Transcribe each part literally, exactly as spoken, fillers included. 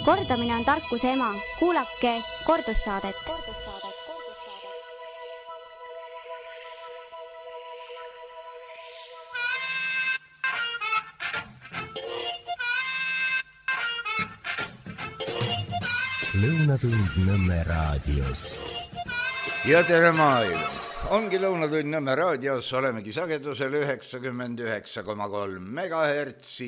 Kordamine on tarkuse ema. Kuulake kordussaadet. Lõunatund Nõmme raadios. Ja tere maailm. Ongi Lõunatund Nõmme raadios, olemegi sagedusel üheksakümmend üheksa koma kolm megahertsi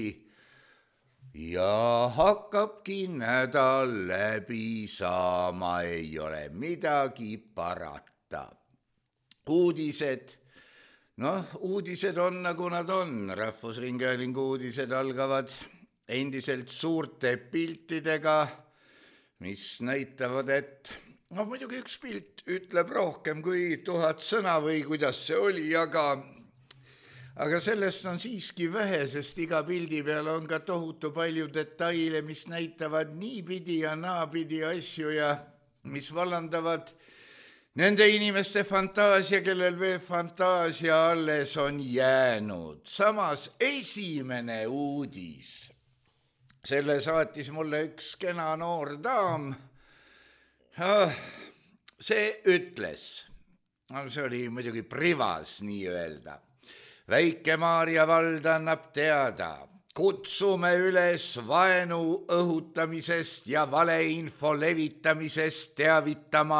ja hakkabki nädal läbi saama, ei ole midagi parata. Uudised, noh, uudised on nagu nad on. Rahvusringhäälingu uudised algavad endiselt suurte piltidega, mis näitavad, et no muidugi üks pilt ütleb rohkem kui tuhat sõna või kuidas see oli, aga, aga sellest on siiski vähe, sest iga pildi peal on ka tohutu palju detaile, mis näitavad niipidi ja naapidi asju ja mis vallandavad nende inimeste fantaasia, kellel veel fantaasia alles on jäänud. Samas esimene uudis, selle saatis mulle üks kena noor daam. See ütles, see oli muidugi privas nii öelda. Väike-Maarja vald annab teada, kutsume üles vaenu õhutamisest ja valeinfo levitamisest teavitama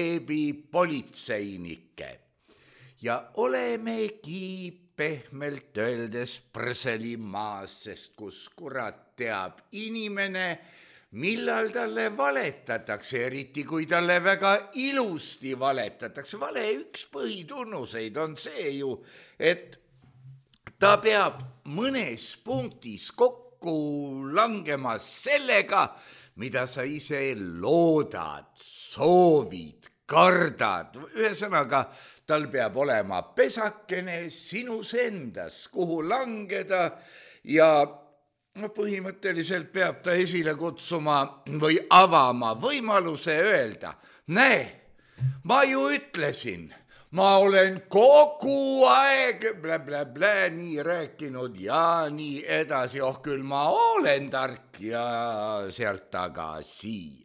veebipolitseinikke. Ja olemegi pehmelt öeldes Prseli maas, sest kus kurat teab inimene, millal talle valetatakse, eriti kui talle väga ilusti valetatakse. Vale üks põhitunnuseid on see ju, et ta peab mõnes punktis kokku langema sellega, mida sa ise loodad, soovid, kardad. Ühesõnaga, tal peab olema pesakene sinus endas, kuhu langeda ja no põhimõtteliselt peab ta esile kutsuma või avama võimaluse öelda, näe, ma ju ütlesin, ma olen kogu aeg blä, blä, blä, nii rääkinud ja nii edasi, oh küll ma olen tark ja sealt tagasi.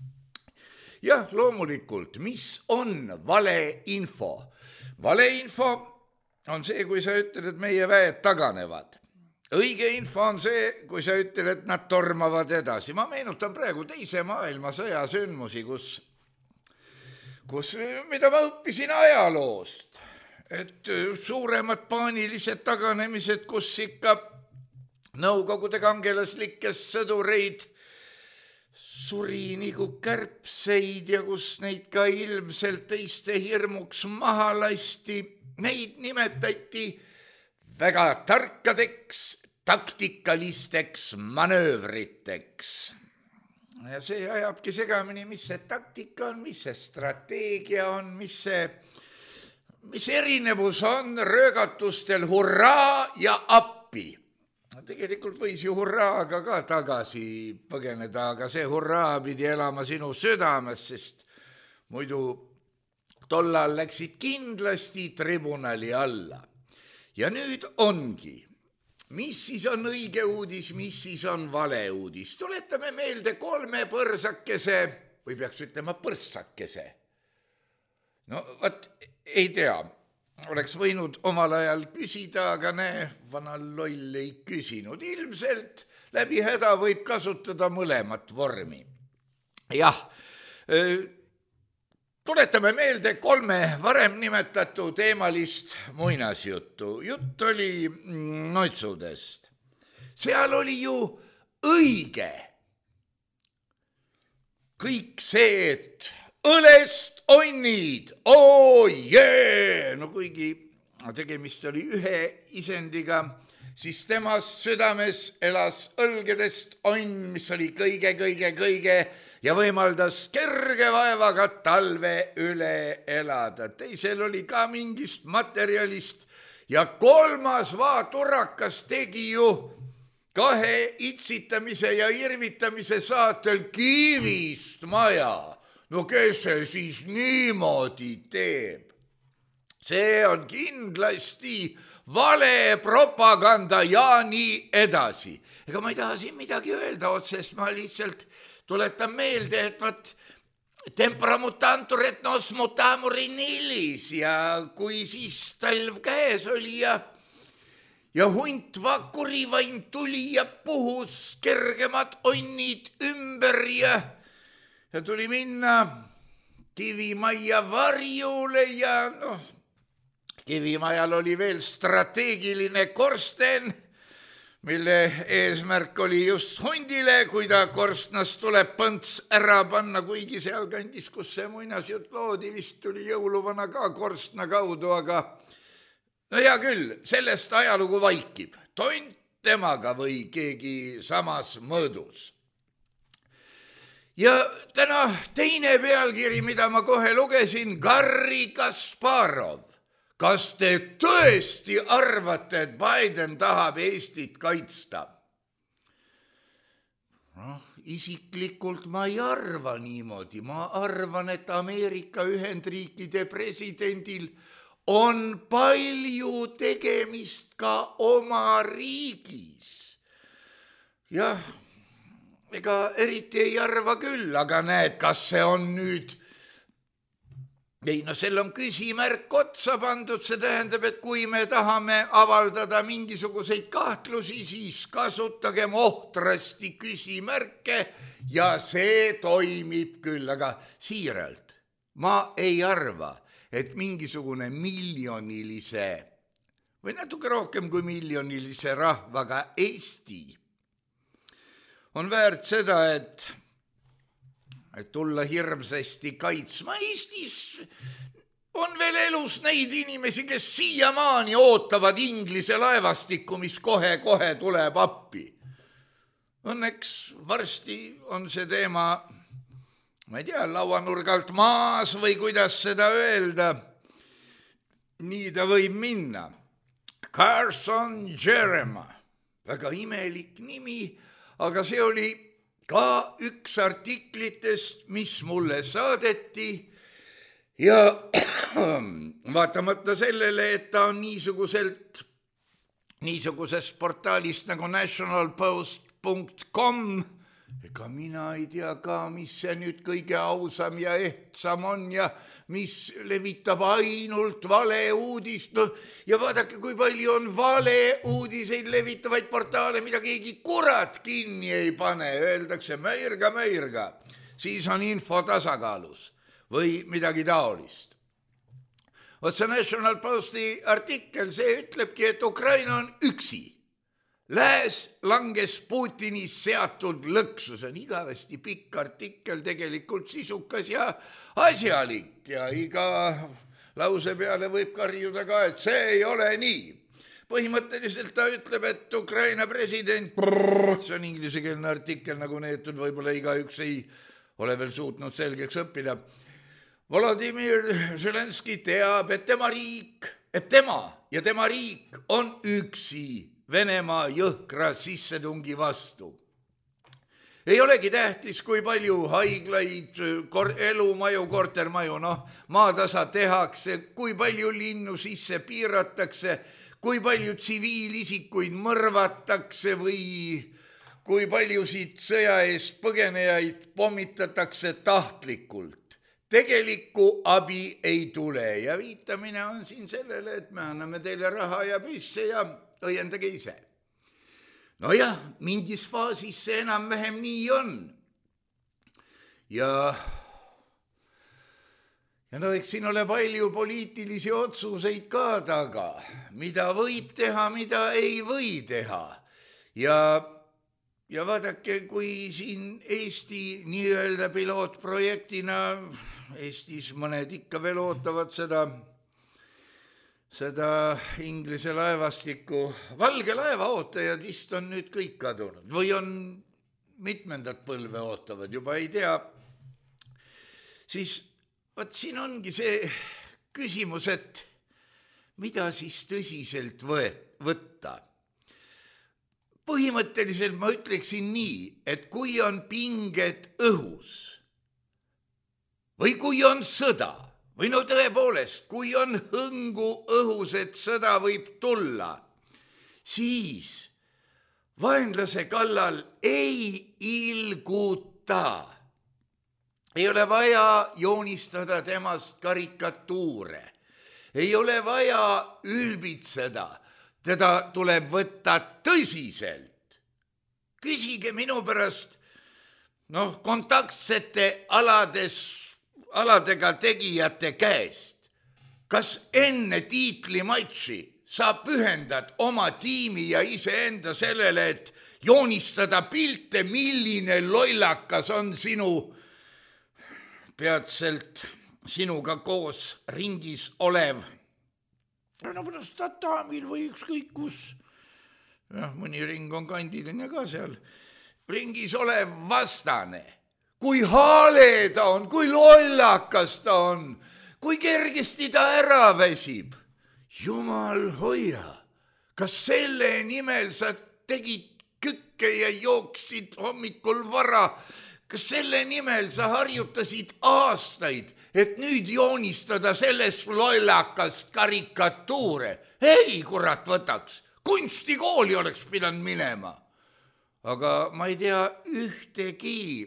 Jah, loomulikult, mis on valeinfo? Valeinfo on see, kui sa ütled, et meie väed taganevad. Õige info on see, kui sa ütled, et nad tormavad edasi. Ma meenutan praegu teise maailmasõja sündmusi, kus, kus, mida ma õppisin ajaloost, et suuremad paanilised taganemised, kus ikka Nõukogude kangelaslikes sõdureid suri nagu kärbseid ja kus neid ka ilmselt teiste hirmuks maha lasti, neid nimetati väga tarkadeks, taktikalisteks manöövriteks. Ja see ajabki segamini, mis see taktika on, mis see strateegia on, mis see, mis erinevus on röögatustel hurraa ja appi. Tegelikult võis ju hurraaga ka tagasi põgeneda, aga see hurraa pidi elama sinu südames, sest muidu tollal läksid kindlasti tribunali alla. Ja nüüd ongi, mis siis on õige uudis, mis siis on vale uudis. Tuletame meelde kolme põrsakese, või peaks ütlema põrsakese. No, vaat, ei tea, oleks võinud omal ajal küsida, aga näe, vana loll ei küsinud. Ilmselt läbi häda võib kasutada mõlemat vormi. Jah, tuletame meelde kolme varem nimetatud teemalist muinasjuttu. Jutt oli noitsudest. Seal oli ju õige kõik see, et õlest onnid, oo jee! No kuigi tegemist oli ühe isendiga, siis temas südames elas õlgedest onn, mis oli kõige, kõige, kõige ja võimaldas kerge vaevaga talve üle elada. Teisel oli ka mingist materjalist ja kolmas vaaturakas tegi ju kahe itsitamise ja irvitamise saatel kivist maja. No kes see siis niimoodi teeb? See on kindlasti vale propaganda ja nii edasi. Ega ma ei taha siin midagi öelda otsest, ma lihtsalt tuletan meelde, et võt tempramutantur et nos mutamur in illis ja kui siis talv käes oli ja ja hunt vakurivaim tuli ja puhus kergemad onnid ümber ja, ja tuli minna Kivimajja varjule ja noh, Kivimajal oli veel strateegiline korsten, mille eesmärk oli just hundile, kui ta korstnast tuleb põnts ära panna, kuigi seal kandis, kus see muinasjutt loodi, vist tuli jõuluvana ka korstna kaudu, aga no hea küll, sellest ajalugu vaikib. Tont temaga või keegi samas mõõdus. Ja täna teine pealkiri, mida ma kohe lugesin, Garri Kasparov. Kas te tõesti arvate, et Biden tahab Eestit kaitsta? No, isiklikult ma ei arva niimoodi. Ma arvan, et Ameerika Ühendriikide presidendil on palju tegemist ka oma riigis. Jah, ega eriti ei arva küll, aga näed, kas see on nüüd... Ei, no seal on küsimärk otsa pandud, see tähendab, et kui me tahame avaldada mingisuguseid kahtlusi, siis kasutagem ohtrasti küsimärke ja see toimib küll, aga siiralt ma ei arva, et mingisugune miljonilise või natuke rohkem kui miljonilise rahvaga Eesti on väärt seda, et et tulla hirmsasti kaitsma. Eestis on veel elus neid inimesi, kes siiamaani ootavad Inglise laevastikku, mis kohe-kohe tuleb appi. Õnneks varsti on see teema, ma ei tea, lauanurgalt maas või kuidas seda öelda. Nii ta võib minna. Carson Jeremiah, väga imelik nimi, aga see oli ka üks artiklitest, mis mulle saadeti ja vaatamata sellele, et ta on niisuguselt, niisugusest portaalist nagu national post punkt com, ega mina ei tea ka, mis see nüüd kõige ausam ja ehtsam on ja mis levitab ainult vale uudist. No, ja vaadake, kui palju on vale uudiseid levitavaid portaale, mida keegi kurat kinni ei pane. Öeldakse mäirga, mäirga. Siis on info tasakaalus või midagi taolist. Otse National Posti artikkel, see ütlebki, et Ukraina on üksi. Lääs langes Putinis seatud lõksu. See on igavesti pikk artikkel, tegelikult sisukas ja asjalik ja iga lause peale võib karjuda ka, et see ei ole nii. Põhimõtteliselt ta ütleb, et Ukraina president, brrr, see on inglisekeelne artikkel nagu neetud, võib-olla igaüks ei ole veel suutnud selgeks õppida. Volodymyr Zelenski teab, et tema riik, et tema ja tema riik on üksi Venemaa jõhkra sissetungi vastu. Ei olegi tähtis, kui palju haiglaid, elumaju, kortermaju, noh, maatasa tehakse, kui palju linnu sisse piiratakse, kui palju tsiviilisikuid mõrvatakse või kui paljusid sõja eest põgenejaid pommitatakse tahtlikult. Tegelikku abi ei tule ja viitamine on siin sellele, et me anname teile raha ja püsse ja õiendage ise. No jah, mingis faasis see enam-vähem nii on. Ja, ja no eks siin ole palju poliitilisi otsuseid ka taga, mida võib teha, mida ei või teha. Ja, ja vaadake, kui siin Eesti nii-öelda pilootprojektina, Eestis mõned ikka veel ootavad seda seda Inglise laevastikku, valge laeva ootajad vist on nüüd kõik kadunud või on mitmendat põlve ootavad, juba ei tea. Siis võt siin ongi see küsimus, et mida siis tõsiselt võtta. Põhimõtteliselt ma ütleksin nii, et kui on pinged õhus või kui on sõda või no tõepoolest, kui on hõngu õhus, et sõda võib tulla, siis vaenlase kallal ei ilguta. Ei ole vaja joonistada temast karikatuure. Ei ole vaja ülbitseda. Teda tuleb võtta tõsiselt. Küsige minu pärast noh, kontaktsete alades, aladega tegijate käest. Kas enne tiitlimatši sa pühendad oma tiimi ja iseenda sellele, et joonistada pilte, milline lollakas on sinu peatselt sinuga koos ringis olev. No pärast tatamil või ükskõik kus. Ja, mõni ring on kandiline ka seal. Ringis olev vastane. Kui haale ta on, kui lollakas ta on, kui kergesti ta ära väsib. Jumal hoia, kas selle nimel sa tegid kükke ja jooksid hommikul vara? Kas selle nimel sa harjutasid aastaid, et nüüd joonistada sellest lollakast karikatuure? Ei, kurat võtaks, kunstikooli oleks pidanud minema. Aga ma ei tea ühtegi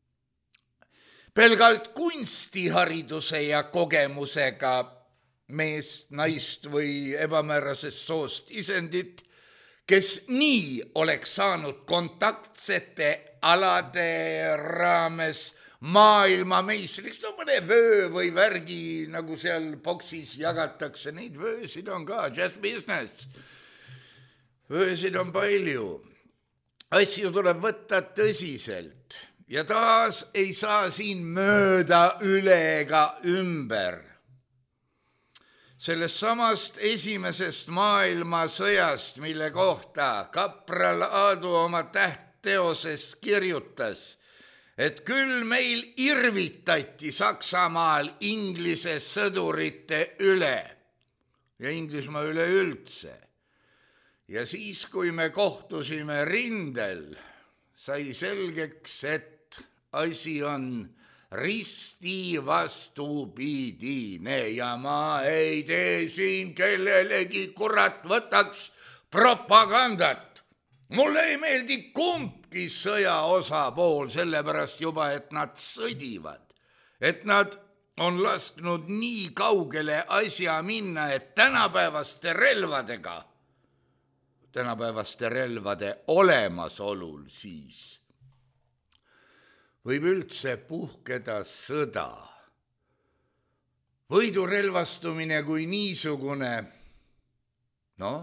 pelgalt kunstihariduse ja kogemusega meest, naist või ebamäärasest soost isendit, kes nii oleks saanud kontaktsete alade raames maailma meistriks, no mõne vöö või värgi, nagu seal boksis jagatakse, neid vöösid on ka, just business. Vöösid on palju. Asju tuleb võtta tõsiselt ja taas ei saa siin mööda üle ega ümber. Sellest samast esimesest maailmasõjast, mille kohta kapral Aadu oma tähtteoses kirjutas, et küll meil irvitati Saksamaal Inglise sõdurite üle ja Inglismaa üle üldse. Ja siis, kui me kohtusime rindel, sai selgeks, et asi on risti vastupidine ja ma ei tee siin kellelegi kurat võtaks propagandat. Mulle ei meeldi kumbki sõja osapool, sellepärast juba, et nad sõdivad, et nad on lasknud nii kaugele asja minna, et tänapäevaste relvadega, tänapäevaste relvade olemasolul siis võib üldse puhkeda sõda. Võidurelvastumine kui niisugune, noh,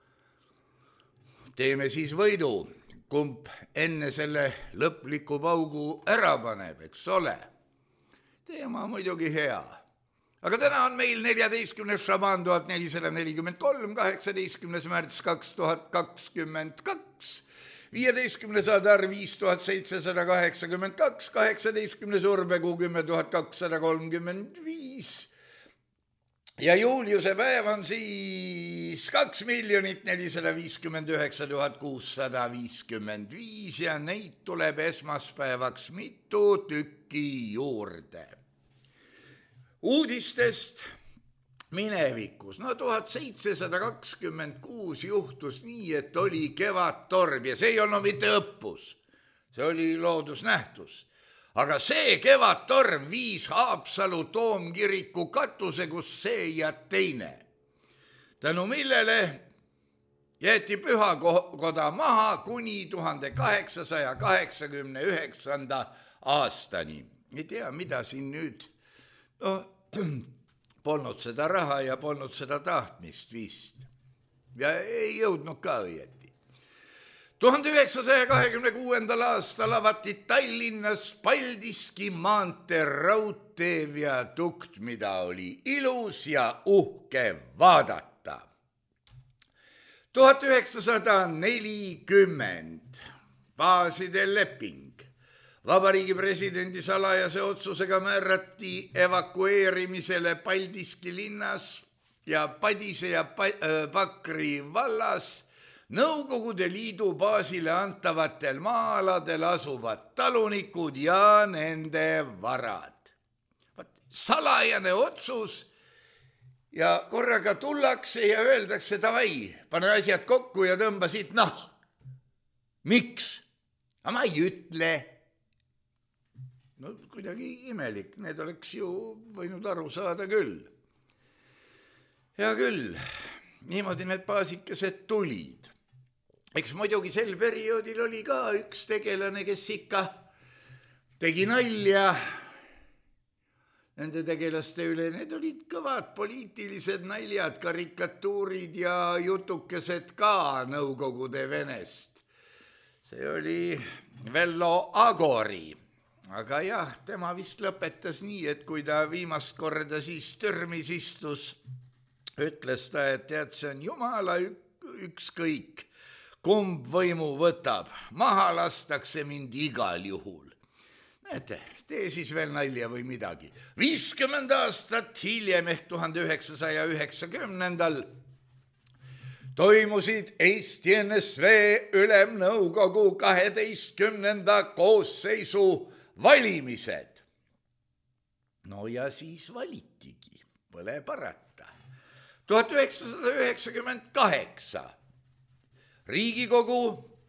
teeme siis võidu, kumb enne selle lõpliku paugu ära paneb, eks ole. Teema muidugi hea. Aga täna on meil neljateistkümnes šabaan tuhat nelisada nelikümmend kolm, kaheksateistkümnes märts kaks tuhat kakskümmend kaks, viieteistkümnes adar viis tuhat seitsesada kaheksakümmend kaks, kaheksateistkümnes urbekuu kümme tuhat kakssada kolmkümmend viis ja Juliuse päev on siis kaks miljonit nelisada viiskümmend üheksa tuhat kuussada viiskümmend viis ja neid tuleb esmaspäevaks mitu tükki juurde. Uudistest minevikus, no tuhat seitsesada kakskümmend kuus juhtus nii, et oli kevadtorm ja see ei olnud mitte õppus, see oli loodusnähtus. Aga see kevadtorm viis Haapsalu toomkiriku katuse, kus see ja teine. Tänu millele jäeti pühakoda maha kuni tuhande kaheksasaja kaheksakümne üheksanda aastani. Ei tea, mida siin nüüd... No, polnud seda raha ja polnud seda tahtmist vist. Ja ei jõudnud ka õieti. tuhande üheksasaja kahekümne kuuendal aastal avati Tallinnas Paldiski maantee raudtee viadukt, mida oli ilus ja uhke vaadata. tuhat üheksasada nelikümmend baaside leping. Vabariigi presidendi salajase otsusega määrati evakueerimisele Paldiski linnas ja Padise ja Pakri vallas Nõukogude Liidu baasile antavatel maa-aladel asuvad talunikud ja nende varad. salajane otsus ja korraga tullakse ja öeldakse, davai, pane asjad kokku ja tõmba siit noh. Miks? Aga ma ei ütle. No kuidagi imelik, need oleks ju võinud aru saada küll. Ja küll, niimoodi need paasikesed tulid. Eks muidugi sel perioodil oli ka üks tegelane, kes ikka tegi nalja nende tegelaste üle. Need olid kõvad poliitilised naljad, karikatuurid ja jutukesed ka Nõukogude Venest. See oli Vello Agori. Aga jah, tema vist lõpetas nii, et kui ta viimast korda siis türmis istus, ütles ta, et tead, see on jumala ükskõik, kumb võimu võtab, maha lastakse mind igal juhul. Näete, tee siis veel nalja või midagi. viiskümmend aastat hiljem ehk tuhande üheksasaja üheksakümnendal toimusid Eesti N S V Ülemnõukogu kaheteistkümnenda koosseisu valimised. No ja siis valitigi, pole parata. tuhat üheksasada üheksakümmend kaheksa Riigikogu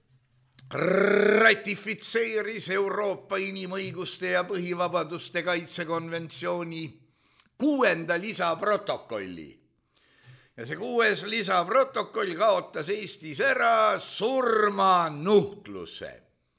ratifitseeris Euroopa inimõiguste ja põhivabaduste kaitsekonventsiooni kuuenda lisaprotokolli. Ja see kuues lisaprotokoll kaotas Eestis ära surmanuhtluse.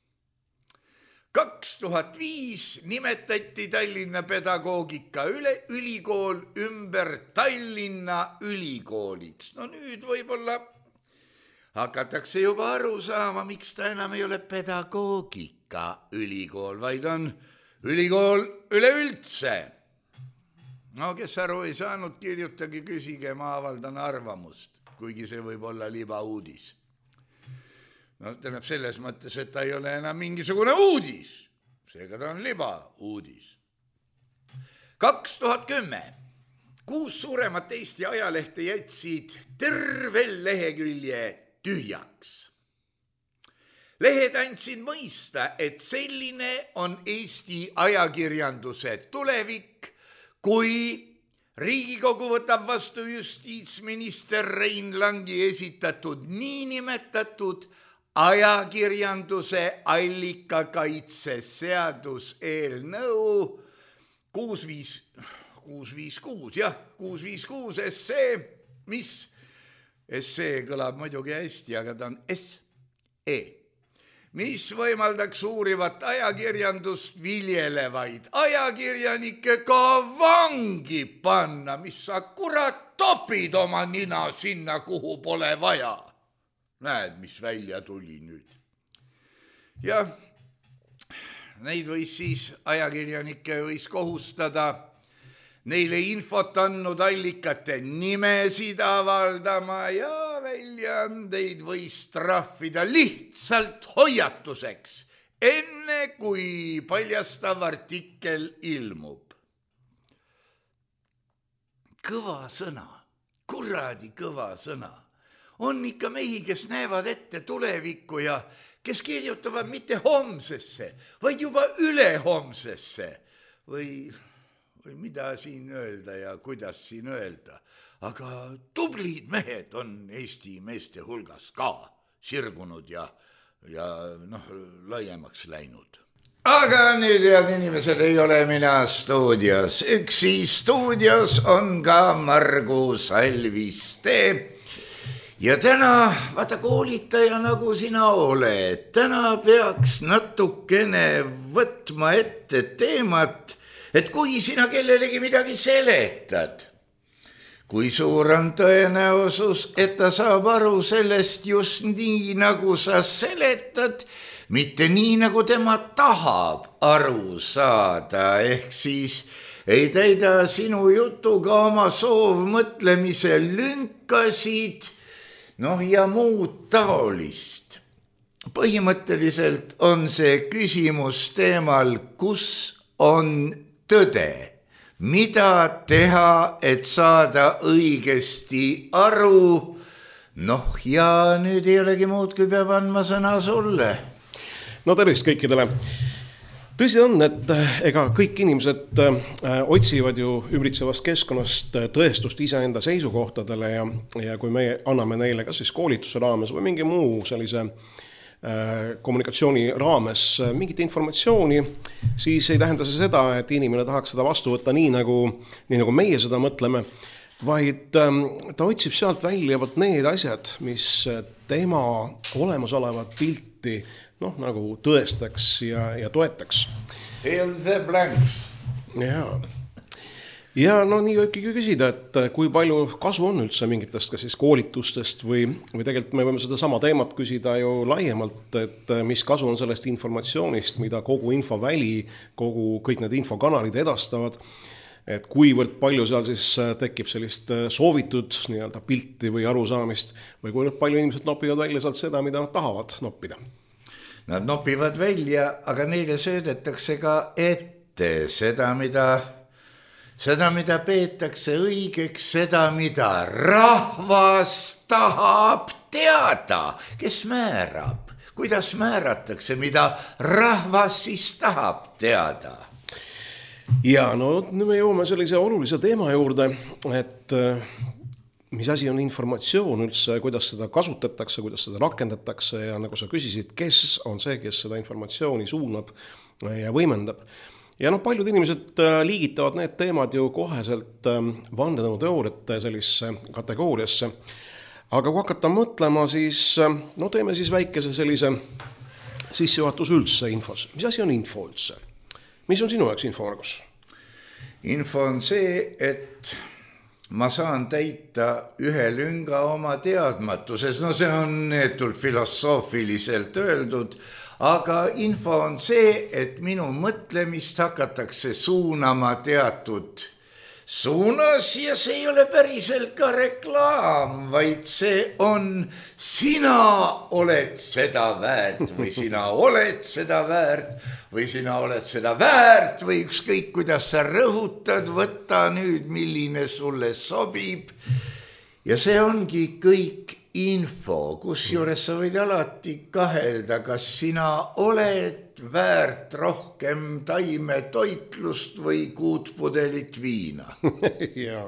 kaks tuhat viis nimetati Tallinna pedagoogika üle, ülikool ümber Tallinna ülikooliks. No nüüd võib-olla hakatakse juba aru saama, miks ta enam ei ole pedagoogika ülikool, vaid on ülikool üleüldse. No kes aru ei saanud, kirjutage, küsige, ma avaldan arvamust, kuigi see võib olla libauudis. No tähendab selles mõttes, et ta ei ole enam mingisugune uudis. Seega ta on libauudis. kaks tuhat kümme Kuus suuremat Eesti ajalehte jätsid terve lehekülje tühjaks. Lehed andsid mõista, et selline on Eesti ajakirjanduse tulevik, kui Riigikogu võtab vastu justiitsminister Rein Langi esitatud niinimetatud ajakirjanduse allikakaitse seadus eelnõu kuus viis kuus, jah, kuus viis kuus S E, mis S E kõlab muidugi hästi, aga ta on S E, mis võimaldaks uurivat ajakirjandust viljelevaid ajakirjanikke ka vangi panna, mis sa kurat topid oma nina sinna, kuhu pole vaja. Näed, mis välja tuli nüüd. Ja neid võis siis, ajakirjanikke võis kohustada neile infot andnud allikate nimesid avaldama ja väljaandeid võis trahvida lihtsalt hoiatuseks, enne kui paljastav artikkel ilmub. Kõva sõna, kuradi kõva sõna. On ikka mehi, kes näevad ette tulevikku ja kes kirjutavad mitte homsesse, vaid juba ülehomsesse. Või, või mida siin öelda ja kuidas siin öelda. Aga tublid mehed on Eesti meeste hulgas ka sirgunud ja, ja noh, laiemaks läinud. Aga nüüd, head inimesed, ei ole mina stuudios. Üksi stuudios on ka Margus Alviste. Ja täna, vaata koolitaja nagu sina oled, täna peaks natukene võtma ette teemat, et kui sina kellelegi midagi seletad, kui suur on tõenäosus, et ta saab aru sellest just nii, nagu sa seletad, mitte nii, nagu tema tahab aru saada, ehk siis ei täida sinu jutuga oma soovmõtlemise lünkasid, noh ja muud taolist. Põhimõtteliselt on see küsimus teemal, kus on tõde, mida teha, et saada õigesti aru. Noh ja nüüd ei olegi muud, kui peab andma sõna sulle. No tervist kõikidele. Tõsi on, et ega kõik inimesed otsivad ju ümbritsevast keskkonnast tõestust iseenda seisukohtadele ja, ja kui me anname neile kas siis koolituse raames või mingi muu sellise kommunikatsiooni raames mingit informatsiooni, siis ei tähenda see seda, et inimene tahaks seda vastu võtta nii nagu, nii nagu meie seda mõtleme, vaid ta otsib sealt välja võt need asjad, mis tema olemasolevat pilti noh, nagu tõestaks ja, ja toetaks. Fill the blanks. Ja. Ja no nii võibki küsida, et kui palju kasu on üldse mingitest kas siis koolitustest või, või tegelikult me võime seda sama teemat küsida ju laiemalt, et mis kasu on sellest informatsioonist, mida kogu infoväli, kogu kõik need infokanalid edastavad, et kuivõrd palju seal siis tekib sellist soovitud nii-öelda pilti või arusaamist või kuivõrd palju inimesed nopivad välja sealt seda, mida nad tahavad noppida. Nad nopivad välja, aga neile söödetakse ka ette seda, mida, seda, mida peetakse õigeks, seda, mida rahvas tahab teada, kes määrab, kuidas määratakse, mida rahvas siis tahab teada. Ja no nüüd me jõuame sellise olulise teema juurde, et mis asi on informatsioon üldse, kuidas seda kasutatakse, kuidas seda rakendatakse ja nagu sa küsisid, kes on see, kes seda informatsiooni suunab ja võimendab. Ja no paljud inimesed liigitavad need teemad ju koheselt vandenõuteooriate sellisse kategooriasse. Aga kui hakata mõtlema, siis no teeme siis väikese sellise sissejuhatus üldse infos. Mis asi on info üldse? Mis on sinu jaoks info, Margus? Info on see, et ma saan täita ühe lünga oma teadmatuses. No see on neetult filosoofiliselt öeldud, aga info on see, et minu mõtlemist hakatakse suunama teatud suunas ja see ei ole päriselt ka reklaam, vaid see on sina oled seda väärt või sina oled seda väärt või sina oled seda väärt või ükskõik, kuidas sa rõhutad, võtta nüüd, milline sulle sobib. Ja see ongi kõik info, kus juures sa võid alati kahelda, kas sina oled väärt rohkem taime toitlust või kuutpudelit viina. Ja.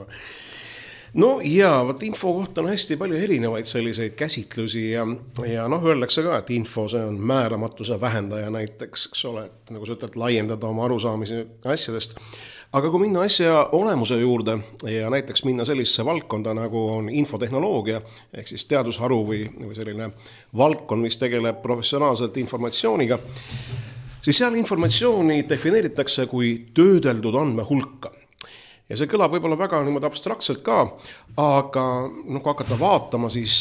No ja, võt info kohta on hästi palju erinevaid selliseid käsitlusi ja, ja noh, öeldakse ka, et info see on määramatuse vähendaja näiteks, eks ole, et nagu sa ütled, laiendada oma arusaamise asjadest. Aga kui minna asja olemuse juurde ja näiteks minna sellisesse valdkonda, nagu on infotehnoloogia, ehk siis teadusharu või, või selline valdkond, mis tegeleb professionaalselt informatsiooniga, siis seal informatsiooni defineeritakse kui töödeldud andme hulka. Ja see kõlab võib-olla väga niimoodi abstraktselt ka, aga no, kui hakata vaatama, siis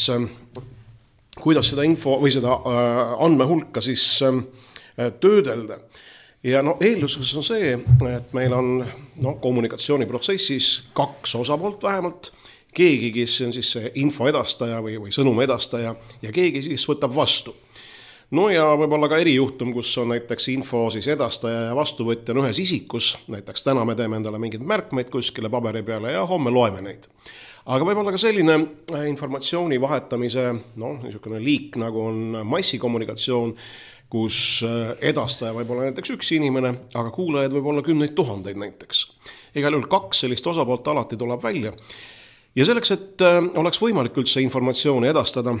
kuidas seda info või seda andme hulka siis töödelda. Ja no, eelduseks on see, et meil on no, kommunikatsiooniprotsessis kaks osapoolt vähemalt, keegi, kes on siis see info edastaja või, või sõnum edastaja ja keegi siis võtab vastu. No ja võib-olla ka erijuhtum, kus on näiteks info siis edastaja ja vastuvõtja on ühes isikus, näiteks täna me teeme endale mingid märkmeid kuskile paberi peale ja homme loeme neid. Aga võib-olla ka selline informatsiooni vahetamise no, niisugune liik, nagu on massikommunikatsioon, kus edastaja võib olla näiteks üks inimene, aga kuulajaid võib olla kümneid tuhandeid näiteks. Igal juhul kaks sellist osapoolt alati tuleb välja. Ja selleks, et oleks võimalik üldse informatsiooni edastada,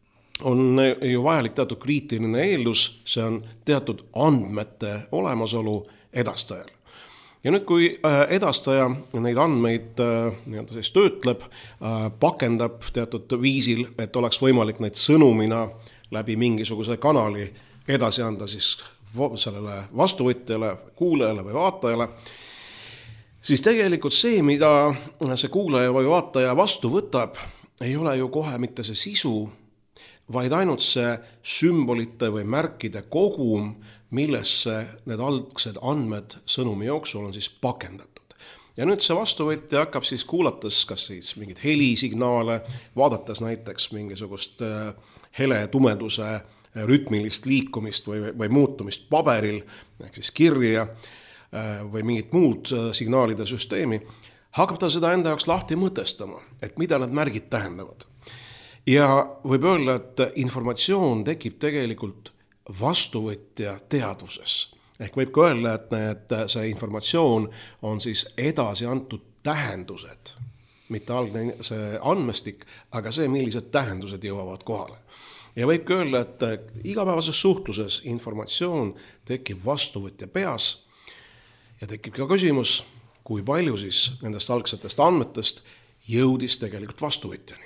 on ju vajalik teatud kriitiline eeldus, see on teatud andmete olemasolu edastajal. Ja nüüd, kui edastaja neid andmeid nii-öelda siis töötleb, pakendab teatud viisil, et oleks võimalik neid sõnumina läbi mingisuguse kanali edasi anda siis sellele vastuvõtjale, kuulajale või vaatajale, siis tegelikult see, mida see kuulaja või vaataja vastu võtab, ei ole ju kohe mitte see sisu, vaid ainult see sümbolite või märkide kogum, millesse need algsed andmed sõnumi jooksul on siis pakendatud. Ja nüüd see vastuvõtja hakkab siis kuulates kas siis mingid helisignaale, vaadates näiteks mingisugust hele tumeduse rütmilist liikumist või, või muutumist paberil, ehk siis kirja või mingit muud signaalide süsteemi, hakkab ta seda enda jaoks lahti mõtestama, et mida need märgid tähendavad. Ja võib öelda, et informatsioon tekib tegelikult vastuvõtja teadvuses. Ehk võib ka öelda, et, et see informatsioon on siis edasi antud tähendused, mitte algne see andmestik, aga see, millised tähendused jõuavad kohale. Ja võib ka öelda, et igapäevases suhtluses informatsioon tekib vastuvõtja peas ja tekib ka küsimus, kui palju siis nendest algsetest andmetest jõudis tegelikult vastuvõtjani.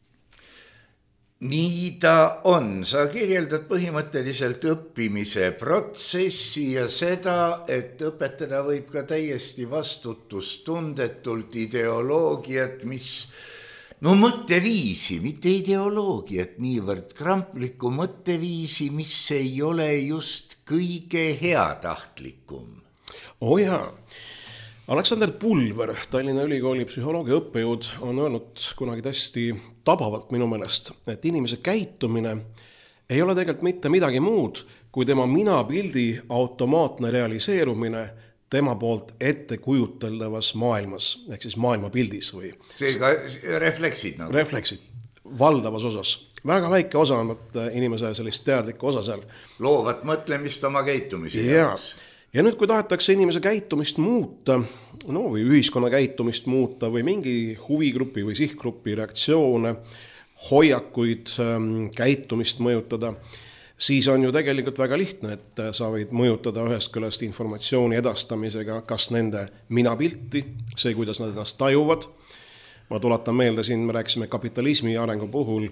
Nii ta on, sa kirjeldad põhimõtteliselt õppimise protsessi ja seda, et õpetada võib ka täiesti vastutustundetult ideoloogiat, mis, no mõtteviisi, mitte ideoloogiat, niivõrd kramplikku mõtteviisi, mis ei ole just kõige heatahtlikum. Oh jaa. Aleksander Pulver, Tallinna Ülikooli psühholoogia õppejõud, on öelnud kunagi täiesti tabavalt minu meelest, et inimese käitumine ei ole tegelikult mitte midagi muud, kui tema minapildi automaatne realiseerumine tema poolt ette kujuteldavas maailmas, ehk siis maailmapildis või... Seega refleksid nagu? Refleksid, valdavas osas. Väga väike osa on inimese sellist teadlikku osa seal. Loovat mõtlemist oma käitumisi jaoks. Ja nüüd, kui tahetakse inimese käitumist muuta, no või ühiskonna käitumist muuta või mingi huvigrupi või sihtgrupi reaktsioone, hoiakuid, käitumist mõjutada, siis on ju tegelikult väga lihtne, et sa võid mõjutada ühest küljest informatsiooni edastamisega, kas nende minapilti, see, kuidas nad ennast tajuvad. Ma tuletan meelde, siin me rääkisime kapitalismi arengu puhul,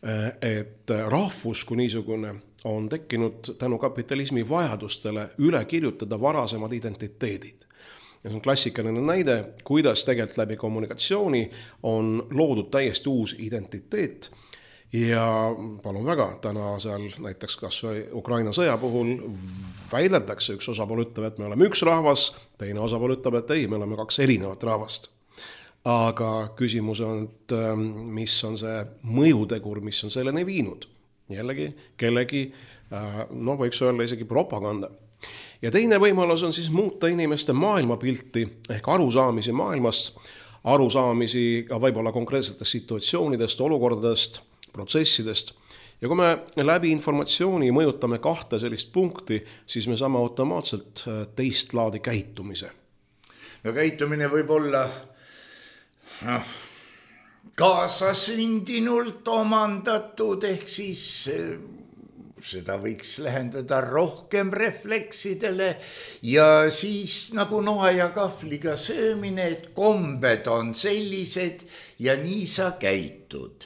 et rahvus kui niisugune on tekkinud tänu kapitalismi vajadustele üle kirjutada varasemad identiteedid. Ja see on klassikaline näide, kuidas tegelikult läbi kommunikatsiooni on loodud täiesti uus identiteet ja palun väga, täna seal näiteks kas Ukraina sõja puhul väideldakse, üks osapool ütleb, et me oleme üks rahvas, teine osapool ütleb, et ei, me oleme kaks erinevat rahvast. Aga küsimus on, et mis on see mõjutegur, mis on selleni viinud. Jällegi, kellegi, no võiks öelda isegi propaganda. Ja teine võimalus on siis muuta inimeste maailmapilti ehk arusaamisi maailmast, arusaamisi ka võib-olla konkreetsetest situatsioonidest, olukordadest, protsessidest. Ja kui me läbi informatsiooni mõjutame kahte sellist punkti, siis me saame automaatselt teist laadi käitumise. No käitumine võib olla... No. kaasasündinult omandatud, ehk siis seda võiks lähendada rohkem refleksidele ja siis nagu noa ja kahvliga söömine, et kombed on sellised ja nii sa käitud.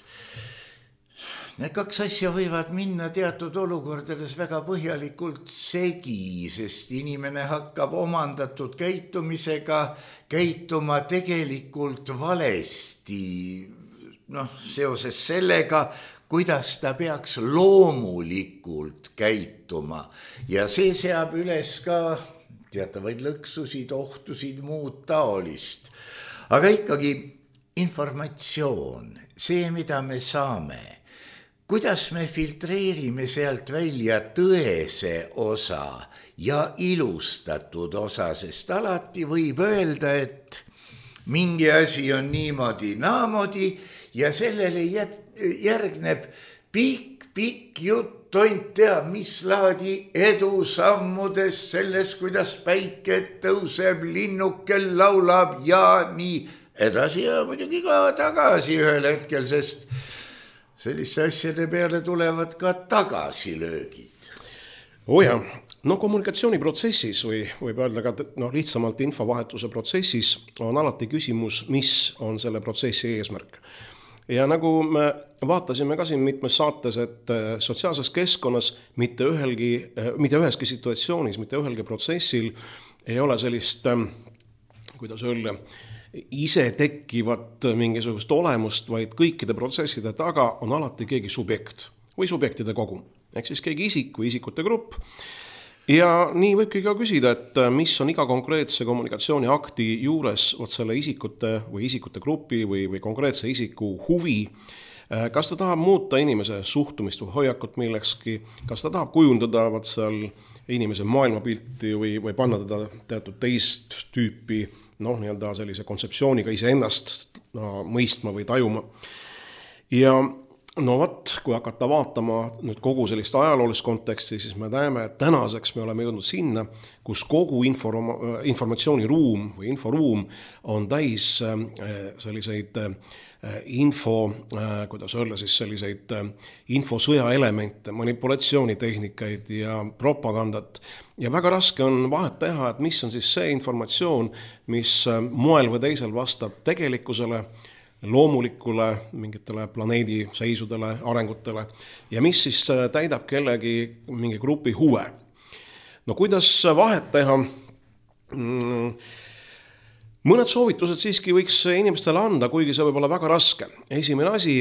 Need kaks asja võivad minna teatud olukordades väga põhjalikult segi, sest inimene hakkab omandatud käitumisega käituma tegelikult valesti, noh, seoses sellega, kuidas ta peaks loomulikult käituma. Ja see seab üles ka teatavaid lõksusid, ohtusid, muud taolist. Aga ikkagi informatsioon, see, mida me saame, kuidas me filtreerime sealt välja tõese osa ja ilustatud osa, sest alati võib öelda, et mingi asi on niimoodi naamodi ja sellele järgneb pikk, pikk jutt, tont teab, mis laadi edu sammudes selles, kuidas päike tõuseb, linnukel laulab ja nii edasi ja muidugi ka tagasi ühel hetkel, sest selliste asjade peale tulevad ka tagasilöögid. Oh jah, no kommunikatsiooniprotsessis või võib öelda ka no, lihtsamalt infovahetuse protsessis on alati küsimus, mis on selle protsessi eesmärk. Ja nagu me vaatasime ka siin mitmes saates, et sotsiaalses keskkonnas mitte, ühelgi, mitte üheski situatsioonis, mitte ühelgi protsessil ei ole sellist, kuidas öelda, ise tekkivat mingisugust olemust, vaid kõikide protsesside taga on alati keegi subjekt või subjektide kogum. Ehk siis keegi isik või isikute grupp. Ja nii võibki ka küsida, et mis on iga konkreetse kommunikatsiooniakti juures võt selle isikute või isikute grupi või, või konkreetse isiku huvi. Kas ta tahab muuta inimese suhtumist või hoiakut millekski, kas ta tahab kujundada võt seal inimese maailmapilti või, või panna teda teatud teist tüüpi noh, nii-öelda sellise kontseptsiooniga iseennast no, mõistma või tajuma. Ja no võt, kui hakata vaatama nüüd kogu sellist ajaloolist konteksti, siis me näeme, et tänaseks me oleme jõudnud sinna, kus kogu inform informatsiooniruum või inforuum on täis selliseid info, kuidas öelda siis selliseid infosõja elemente, manipulatsioonitehnikaid ja propagandat. Ja väga raske on vahet teha, et mis on siis see informatsioon, mis moel või teisel vastab tegelikkusele, loomulikule mingitele planeedi seisudele, arengutele ja mis siis täidab kellegi mingi grupi huve. No kuidas vahet teha? Mõned soovitused siiski võiks inimestele anda, kuigi see võib olla väga raske. Esimene asi,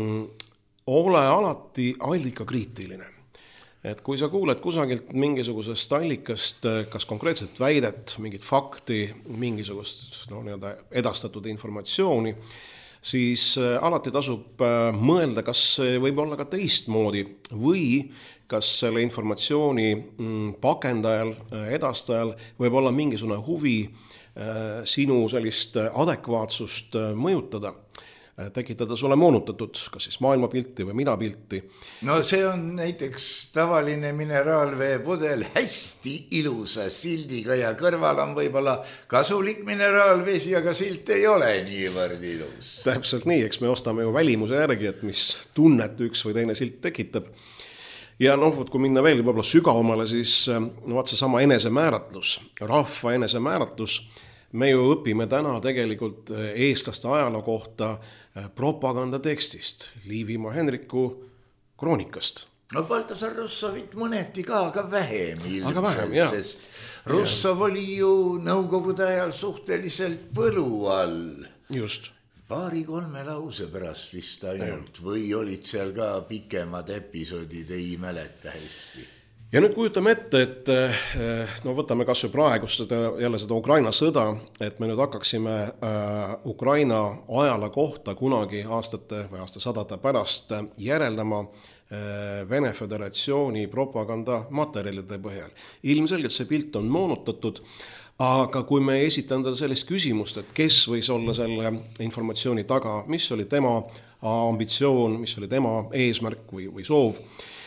ole alati allikakriitiline. Et kui sa kuuled kusagilt mingisugusest allikast, kas konkreetset väidet, mingit fakti, mingisugust no, edastatud informatsiooni, siis alati tasub mõelda, kas see võib olla ka teistmoodi või kas selle informatsiooni pakendajal, edastajal võib olla mingisugune huvi sinu sellist adekvaatsust mõjutada, tekitada sulle moonutatud, kas siis maailmapilti või mida pilti. No see on näiteks tavaline mineraalveepudel hästi ilusa sildiga ja kõrval on võib-olla kasulik mineraalvesi, aga silt ei ole niivõrd ilus. Täpselt nii, eks me ostame ju välimuse järgi, et mis tunnet üks või teine silt tekitab. Ja noh, kui minna veel võib-olla sügavamale, siis no, vaat see sama enesemääratlus, rahva enesemääratlus, me ju õpime täna tegelikult eestlaste ajaloo kohta propagandatekstist, Liivimaa Henriku kroonikast. No Baltasar Russovit mõneti ka, aga vähem ilmselt, aga vähem, jah. Sest Russov oli ju nõukogude ajal suhteliselt põlu all. Just. Paari-kolme lause pärast vist ainult ja. Või olid seal ka pikemad episoodid, ei mäleta hästi. Ja nüüd kujutame ette, et no võtame kas või praegust seda, jälle seda Ukraina sõda, et me nüüd hakkaksime äh, Ukraina ajala kohta kunagi aastate või aastasadade pärast järeldama äh, Vene Föderatsiooni propaganda materjalide põhjal. Ilmselgelt see pilt on moonutatud, aga kui me esitame sellist küsimust, et kes võis olla selle informatsiooni taga, mis oli tema ambitsioon, mis oli tema eesmärk või, või soov,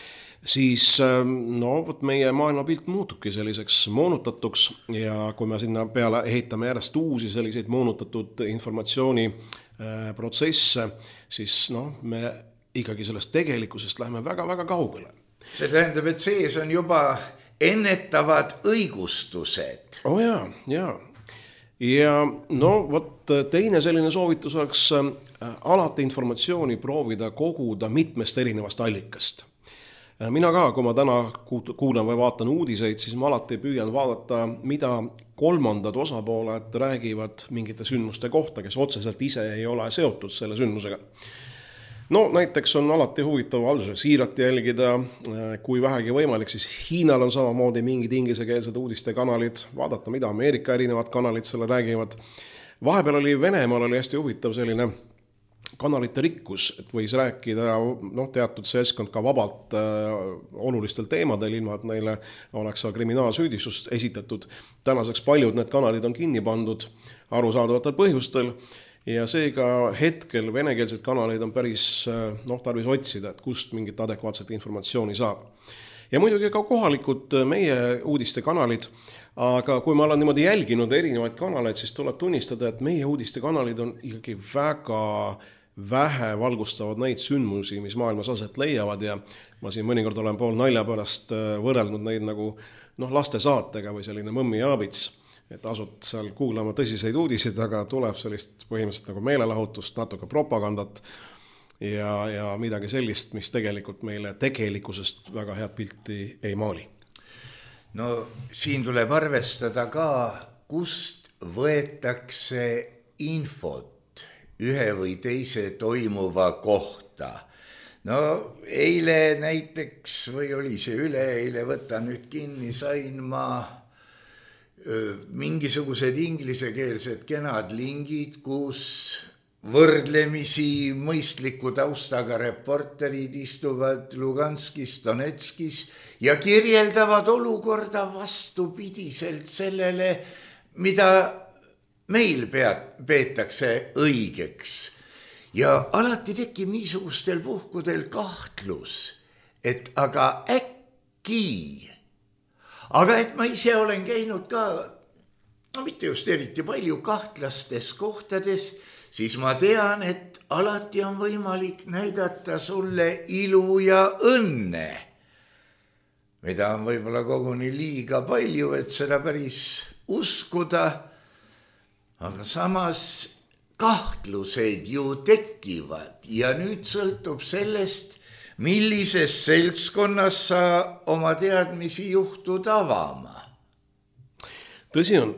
siis no, meie maailmapilt muutubki selliseks moonutatuks ja kui me sinna peale ehitame järjest uusi selliseid moonutatud informatsiooni protsesse, siis no, me ikkagi sellest tegelikkusest läheme väga-väga kaugele. See tähendab, et sees on juba ennetavad õigustused. Oh jaa, jaa. Ja no, võt, teine selline soovitus oleks alati informatsiooni proovida koguda mitmest erinevast allikast. Mina ka, kui ma täna kuulan või vaatan uudiseid, siis ma alati püüan vaadata, mida kolmandad osapooled räägivad mingite sündmuste kohta, kes otseselt ise ei ole seotud selle sündmusega. No näiteks on alati huvitav Al Jazeerat jälgida, kui vähegi võimalik, siis Hiinal on samamoodi mingid ingliskeelsed uudiste kanalid, vaadata, mida Ameerika erinevad kanalid selle räägivad. Vahepeal oli Venemaal oli hästi huvitav selline kanalite rikkus, et võis rääkida no, teatud seltskond ka vabalt äh, olulistel teemadel, ilma et neile oleks kriminaalsüüdistust esitatud. Tänaseks paljud need kanalid on kinni pandud arusaadavatel põhjustel ja seega hetkel venekeelsed kanaleid on päris noh, tarvis otsida, et kust mingit adekvaatset informatsiooni saab. Ja muidugi ka kohalikud meie uudiste kanalid, aga kui ma olen niimoodi jälginud erinevaid kanaleid, siis tuleb tunnistada, et meie uudiste kanalid on ikkagi väga vähe valgustavad neid sündmusi, mis maailmas aset leiavad ja ma siin mõnikord olen pool nalja pärast võrrelnud neid nagu noh, laste saatega või selline mõmmi jaabits, et asud seal kuulama tõsiseid uudiseid, aga tuleb sellist põhimõtteliselt nagu meelelahutust, natuke propagandat ja, ja midagi sellist, mis tegelikult meile tegelikkusest väga head pilti ei maali. No siin tuleb arvestada ka, kust võetakse infot ühe või teise toimuva kohta. No eile näiteks või oli see üleeile, võta nüüd kinni, sain ma öö, mingisugused inglisekeelsed kenad lingid, kus võrdlemisi mõistliku taustaga reporterid istuvad Luganskis, Donetskis ja kirjeldavad olukorda vastupidiselt sellele, mida meil pead, peetakse õigeks. ja alati tekib niisugustel puhkudel kahtlus, et aga äkki, aga et ma ise olen käinud ka, no mitte just eriti palju kahtlastes kohtades, siis ma tean, et alati on võimalik näidata sulle ilu ja õnne, mida on võib-olla koguni liiga palju, et seda päris uskuda, aga samas kahtlused ju tekivad ja nüüd sõltub sellest, millises seltskonnas sa oma teadmisi juhtud avama. Tõsi on.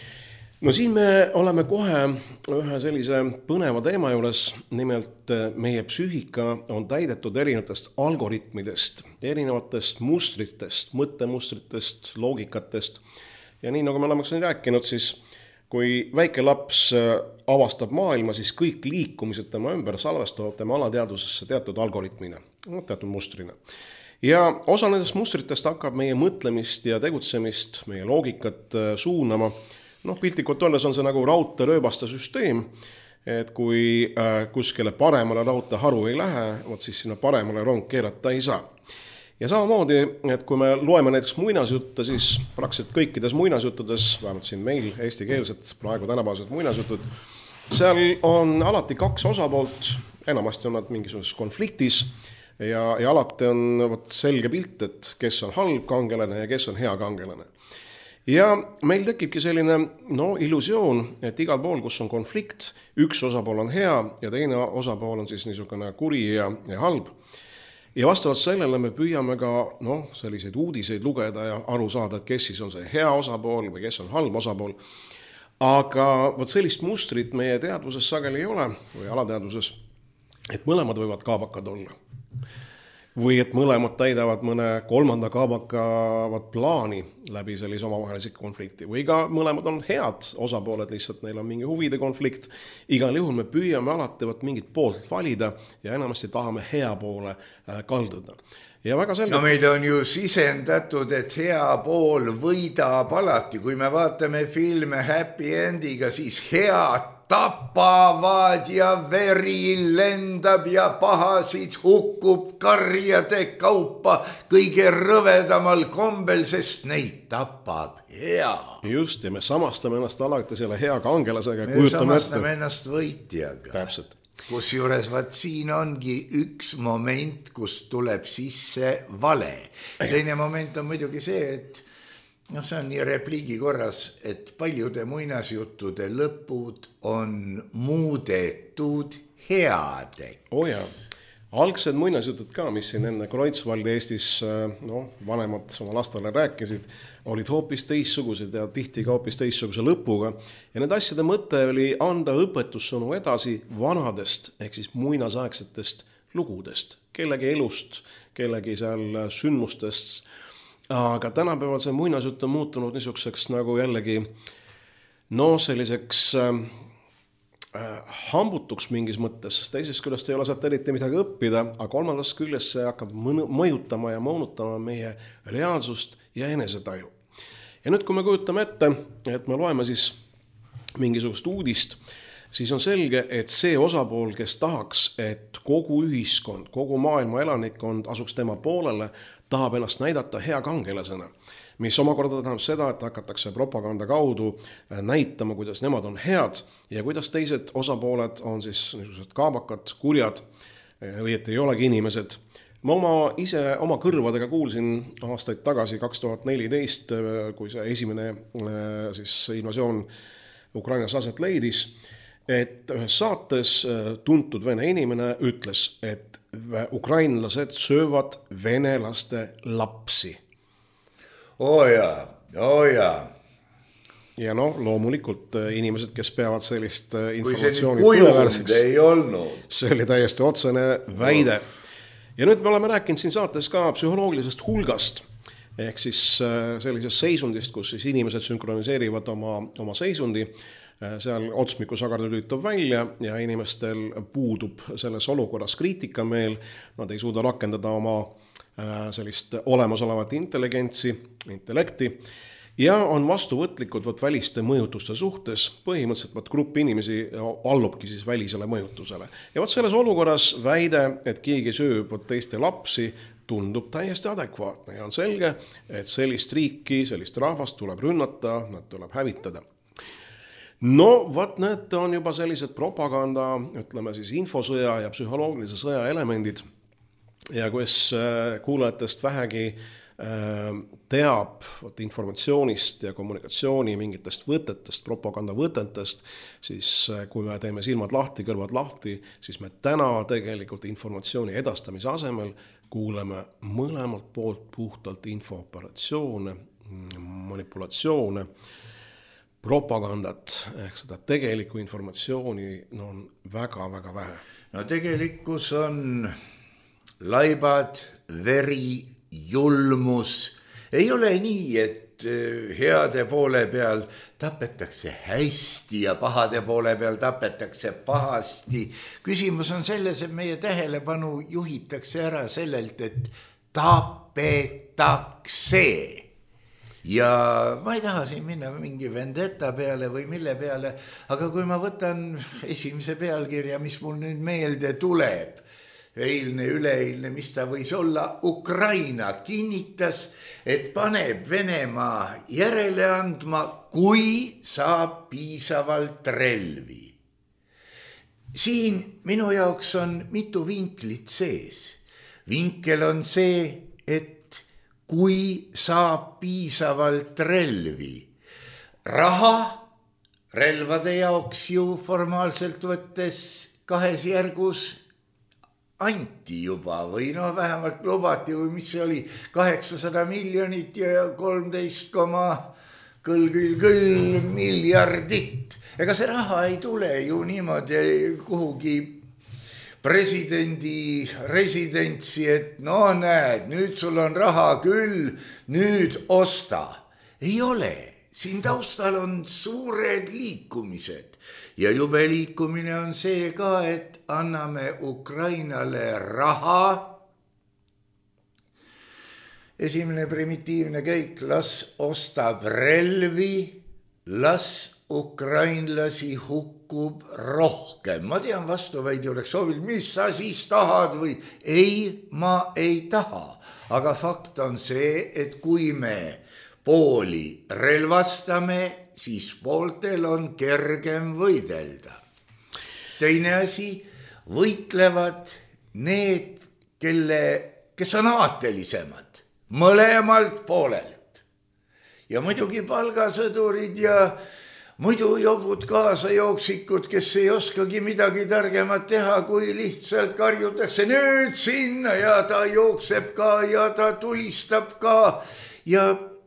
No siin me oleme kohe ühe sellise põneva teema juures, nimelt meie psüühika on täidetud erinevatest algoritmidest, erinevatest mustritest, mõttemustritest, loogikatest. Ja nii nagu me oleme siin rääkinud, siis kui väike laps avastab maailma, siis kõik liikumised tema ümber salvestuvad tema alateadvusesse teatud algoritmina, teatud mustrina. Ja osa nendest mustritest hakkab meie mõtlemist ja tegutsemist, meie loogikat suunama. Noh, piltlikult olles on see nagu raudteerööbaste süsteem, et kui kuskile paremale raudteeharu ei lähe, võt siis sinna paremale rong keerata ei saa. Ja samamoodi, et kui me loeme näiteks muinasjutte, siis praktiliselt kõikides muinasjuttudes, vähemalt siin meil eestikeelsed, praegu tänapäevased muinasjutud, seal on alati kaks osapoolt, enamasti on nad mingisuguses konfliktis ja, ja alati on võt, selge pilt, et kes on halb kangelane ja kes on hea kangelane. Ja meil tekibki selline no, illusioon, et igal pool, kus on konflikt, üks osapool on hea ja teine osapool on siis niisugune kuri ja, ja halb. Ja vastavalt sellele me püüame ka no, selliseid uudiseid lugeda ja aru saada, et kes siis on see hea osapool või kes on halb osapool. Aga võt sellist mustrit meie teadvuses sageli ei ole või alateadvuses, et mõlemad võivad kaabakad olla. Või et mõlemad täidavad mõne kolmanda kaabakavat plaani läbi sellise omavahelise konflikti. Või ka mõlemad on head osapooled, lihtsalt neil on mingi huvide konflikt. Igal juhul me püüame alati võt mingit poolt valida ja enamasti tahame hea poole kalduda. Ja väga selge. No meil on ju sisendatud, et hea pool võidab alati. Kui me vaatame filme happy endiga, siis head tapavad ja veri lendab ja pahasid hukkub karjade kaupa kõige rõvedamal kombel, sest neid tapab hea. Just, ja me samastame ennast alati selle hea kangelasega. Me samastame ennast võitjaga. Täpselt. Kus juures vaat siin ongi üks moment, kus tuleb sisse vale. Teine moment on muidugi see, et noh, see on nii repliigi korras, et paljude muinasjuttude lõpud on muudetud headeks. Oh jaa. Algsed muinasjutud ka, mis siin enne Kreutzwaldi Eestis no, vanemad oma lastele rääkisid, olid hoopis teissugused ja tihti ka hoopis teissuguse lõpuga. Ja need asjade mõte oli anda õpetussõnu edasi vanadest, ehk siis muinasaegsetest lugudest, kellegi elust, kellegi seal sündmustest. Aga tänapäeval see muinasjutt on muutunud niisuguseks nagu jällegi no selliseks äh, hambutuks mingis mõttes. Teisest küljest ei ole sealt eriti midagi õppida, aga kolmandast küljest see hakkab mõjutama ja moonutama meie reaalsust ja enesetaju. Ja nüüd, kui me kujutame ette, et me loeme siis mingisugust uudist, siis on selge, et see osapool, kes tahaks, et kogu ühiskond, kogu maailma elanikkond asuks tema poolele, tahab ennast näidata hea kangelasena, mis omakorda tähendab seda, et hakatakse propaganda kaudu näitama, kuidas nemad on head ja kuidas teised osapooled on siis niisugused kaabakad, kurjad või et ei olegi inimesed. Ma oma, ise oma kõrvadega kuulsin aastaid tagasi kaks tuhat neliteist, kui see esimene siis invasioon Ukrainas aset leidis, et ühes saates tuntud vene inimene ütles, et ukrainlased söövad venelaste lapsi. Oo jaa, oo jaa. Ja no loomulikult inimesed, kes peavad sellist informatsiooni tõeväärseks, ei olnud. See oli täiesti otsene väide. Ja nüüd me oleme rääkinud siin saates ka psühholoogilisest hulgast, ehk siis sellisest seisundist, kus siis inimesed sünkroniseerivad oma, oma seisundi, seal otsmiku sagardu lüütub välja ja inimestel puudub selles olukorras kriitikameel, nad ei suuda rakendada oma sellist olemasolevat intelligentsi, intellekti ja on vastuvõtlikud võt väliste mõjutuste suhtes, põhimõtteliselt võt grupp inimesi allubki siis välisele mõjutusele. Ja võt selles olukorras väide, et keegi sööb võt teiste lapsi, tundub täiesti adekvaatne ja on selge, et sellist riiki, sellist rahvast tuleb rünnata, nad tuleb hävitada. No, võt need on juba sellised propaganda, ütleme siis infosõja ja psühholoogilise sõja elemendid ja kus kuulajatest vähegi teab võt informatsioonist ja kommunikatsiooni mingitest võtetest, propaganda võtetest, siis kui me teeme silmad lahti, kõrvad lahti, siis me täna tegelikult informatsiooni edastamise asemel kuuleme mõlemalt poolt puhtalt infooperatsioone, manipulatsioone, propagandat, ehk seda tegelikku informatsiooni no, on väga-väga vähe. No tegelikkus on laibad, veri, julmus. Ei ole nii, et heade poole peal tapetakse hästi ja pahade poole peal tapetakse pahasti. Küsimus on selles, et meie tähelepanu juhitakse ära sellelt, et tapetakse. Ja ma ei taha siin minna mingi vendetta peale või mille peale, aga kui ma võtan esimese pealkirja, mis mul nüüd meelde tuleb, eilne, üleeilne, mis ta võis olla, Ukraina kinnitas, et paneb Venemaa järele andma, kui saab piisavalt relvi. Siin minu jaoks on mitu vinklit sees. Vinkel on see, et kui saab piisavalt relvi. Raha relvade jaoks ju formaalselt võttes kahes järgus anti juba või no vähemalt lubati või mis see oli, kaheksasada miljonit ja kolmteist koma kõll, küll, küll miljardit. Ega see raha ei tule ju niimoodi kuhugi presidendi residentsi, et no näed, nüüd sul on raha küll, nüüd osta. Ei ole, siin taustal on suured liikumised. Ja jube liikumine on see ka, et anname Ukrainale raha. Esimene primitiivne käik, las ostab relvi, las ukrainlasi hukkub rohkem. Ma tean, vastuväidi oleks soovil, mis sa siis tahad või ei, ma ei taha. Aga fakt on see, et kui me pooli relvastame, siis pooltel on kergem võidelda. Teine asi, võitlevad need, kelle, kes on aatelisemad, mõlemalt poolelt. Ja muidugi palgasõdurid ja muidu jobud kaasajooksikud, kes ei oskagi midagi targemat teha, kui lihtsalt karjutakse nüüd sinna ja ta jookseb ka ja ta tulistab ka ja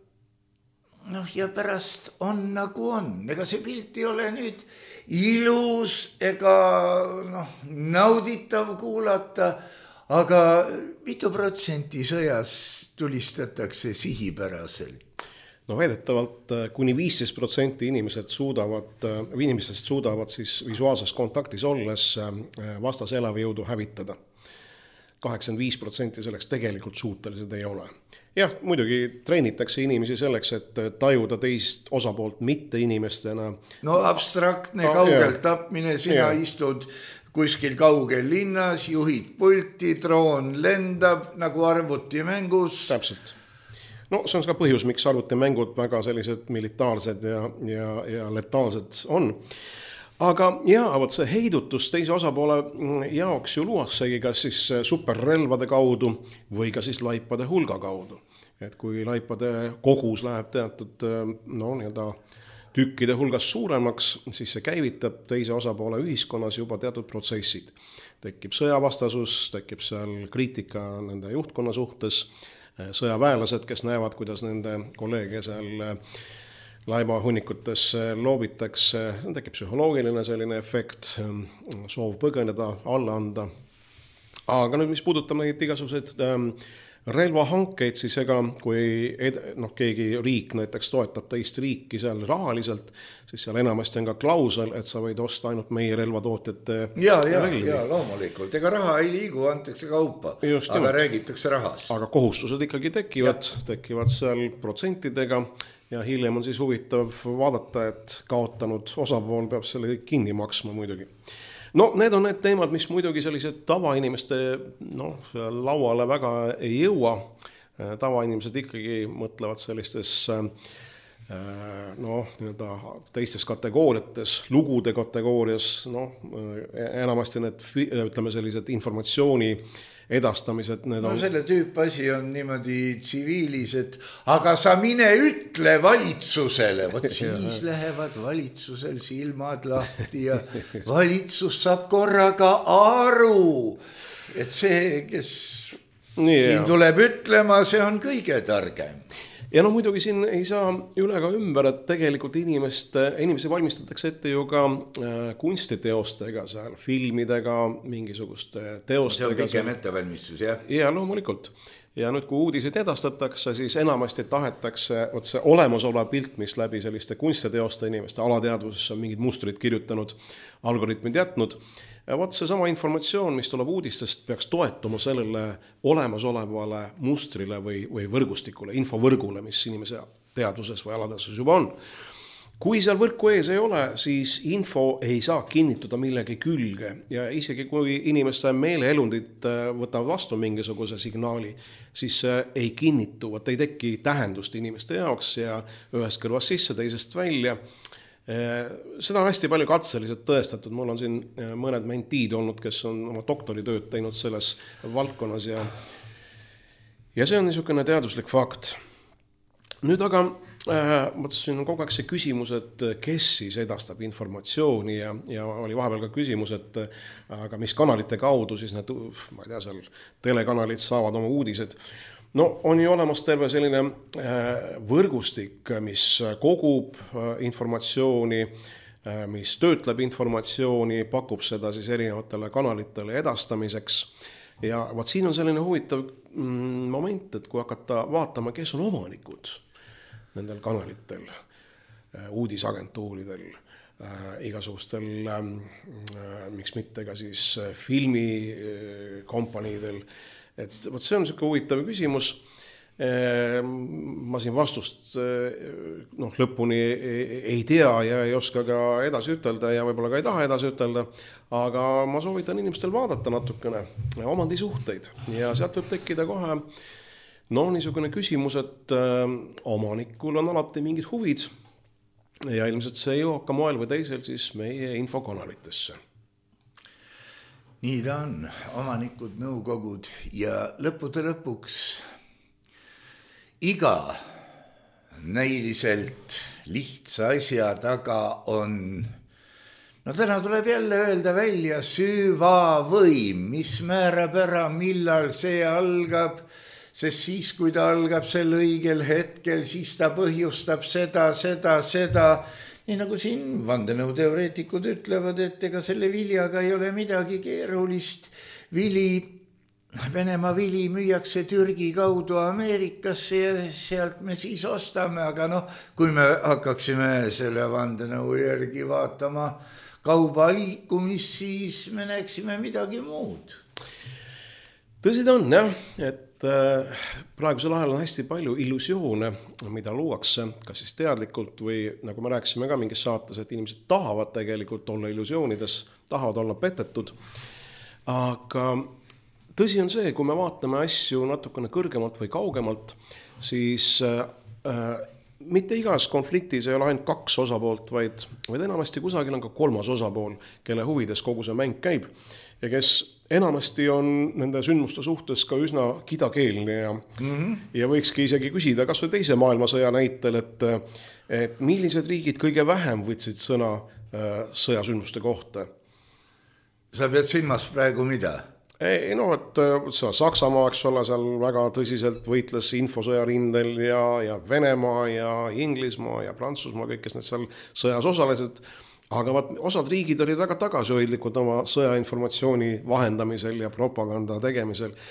noh, ja pärast on nagu on. Ega see pilt ei ole nüüd ilus ega noh, nauditav kuulata, aga mitu protsenti sõjas tulistatakse sihipäraselt? No väidetavalt kuni viisteist protsenti inimesed suudavad, inimestest suudavad siis visuaalses kontaktis olles vastas elavjõudu hävitada. kaheksakümmend viis protsenti selleks tegelikult suutelised ei ole. Jah, muidugi treenitakse inimesi selleks, et tajuda teist osapoolt mitte inimestena. No abstraktne no, kaugel tapmine, sina ja. Istud kuskil kaugel linnas, juhid pulti, droon lendab nagu arvutimängus. Täpselt. No see on ka põhjus, miks arvutimängud väga sellised militaarsed ja, ja, ja letaalsed on. Aga jaa, võt see heidutus teise osapoole jaoks ju luaksegi kas siis superrelvade kaudu või ka siis laipade hulga kaudu. Et kui laipade kogus läheb teatud no, nii-öelda tükkide hulgas suuremaks, siis see käivitab teise osapoole ühiskonnas juba teatud protsessid. Tekib sõjavastasus, tekib seal kriitika nende juhtkonna suhtes, sõjaväelased, kes näevad, kuidas nende kolleege seal laibahunnikutes loobitakse, tekib psühholoogiline selline efekt, soov põgeneda, alla anda. Aga nüüd, mis puudutab neid igasuguseid relvahankeid, siis ega kui ed, noh, keegi riik näiteks toetab teist riiki seal rahaliselt, siis seal enamasti on ka klausel, et sa võid osta ainult meie relvatootjate ja, ja, ja loomulikult, ega raha ei liigu, antakse kaupa, Just aga nimelt. Räägitakse rahast. Aga kohustused ikkagi tekivad, ja. tekivad seal protsentidega ja hiljem on siis huvitav vaadata, et kaotanud osapool peab selle kinni maksma muidugi. No need on need teemad, mis muidugi sellised tavainimeste no, lauale väga ei jõua. Tavainimesed ikkagi mõtlevad sellistes no, teistes kategooriates, lugude kategoorias, no, enamasti need ütleme, sellised informatsiooni edastamised. Need no on... selle tüüp asi on niimoodi tsiviilis, et aga sa mine ütle valitsusele, vot siis lähevad valitsusel silmad lahti ja valitsus saab korraga aru, et see, kes Nii, siin jah. Tuleb ütlema, see on kõige targem. Ja no muidugi siin ei saa üle ka ümber, et tegelikult inimest, inimesi valmistatakse ette ju ka kunstiteostega, seal filmidega, mingisuguste teostega. See on pikem ettevalmistus, jah? Ja loomulikult. Ja nüüd, kui uudiseid edastatakse, siis enamasti tahetakse, võt see olemasolev pilt, mis läbi selliste kunstiteoste inimeste alateadvusesse on mingid mustrid kirjutanud, algoritmid jätnud. Ja võt see sama informatsioon, mis tuleb uudistest, peaks toetuma sellele olemasolevale mustrile või, või võrgustikule, infovõrgule, mis inimese teadvuses või alateadvuses juba on. Kui seal võrku ees ei ole, siis info ei saa kinnituda millegi külge ja isegi kui inimeste meeleelundid võtavad vastu mingisuguse signaali, siis ei kinnitu, et ei teki tähendust inimeste jaoks ja ühest kõrvast sisse, teisest välja. Seda on hästi palju katseliselt tõestatud, mul on siin mõned mentiid olnud, kes on oma doktoritööd teinud selles valdkonnas ja, ja see on niisugune teaduslik fakt. Nüüd aga äh, siin on kogu aeg see küsimus, et kes siis edastab informatsiooni ja, ja oli vahepeal ka küsimus, et aga mis kanalite kaudu siis need, ma ei tea, seal telekanalid saavad oma uudised. No on ju olemas terve selline võrgustik, mis kogub informatsiooni, mis töötleb informatsiooni, pakub seda siis erinevatele kanalitele edastamiseks. Ja vaat siin on selline huvitav moment, et kui hakata vaatama, kes on omanikud nendel kanalitel, uudisagentuuridel, igasugustel, miks mitte ka siis filmikompaniidel, et võt see on selline huvitav küsimus. Ma siin vastust noh, lõpuni ei tea ja ei oska ka edasi ütelda ja võib-olla ka ei taha edasi ütelda, aga ma soovitan inimestel vaadata natukene omandisuhteid ja sealt võib tekkida kohe no niisugune küsimus, et omanikul on alati mingid huvid ja ilmselt see jõuab ka moel või teisel siis meie infokanalitesse. Nii ta on, omanikud, nõukogud ja lõppude lõpuks iga näiliselt lihtsa asja taga on, no täna tuleb jälle öelda välja süvavõim, mis määrab ära, millal see algab, sest siis, kui ta algab sel õigel hetkel, siis ta põhjustab seda, seda, seda. Nii nagu siin vandenõuteoreetikud ütlevad, et ega selle viljaga ei ole midagi keerulist. Vili, Venemaa vili müüakse Türgi kaudu Ameerikasse ja sealt me siis ostame, aga noh, kui me hakkaksime selle vandenõu järgi vaatama kauba liikumist, siis me näeksime midagi muud. Tõsi ta on, jah, et praegusel ajal on hästi palju illusioone, mida luuakse, kas siis teadlikult või nagu me rääkisime ka mingis saates, et inimesed tahavad tegelikult olla illusioonides, tahavad olla petetud. Aga tõsi on see, kui me vaatame asju natukene kõrgemalt või kaugemalt, siis äh, mitte igas konfliktis ei ole ainult kaks osapoolt, vaid, vaid enamasti kusagil on ka kolmas osapool, kelle huvides kogu see mäng käib ja kes enamasti on nende sündmuste suhtes ka üsna kidakeelne ja, mm-hmm. ja võikski isegi küsida kas või teise maailmasõja näitel, et, et millised riigid kõige vähem võtsid sõna äh, sõjasündmuste kohta. Sa pead silmas praegu mida? Ei, no, et Saksamaa, eks ole, seal väga tõsiselt võitles infosõja rindel ja, ja Venemaa ja Inglismaa ja Prantsusmaa, kõik, kes need seal sõjas osalesid. Aga vaat, osad riigid olid väga tagasihoidlikud oma sõjainformatsiooni vahendamisel ja propaganda tegemisel.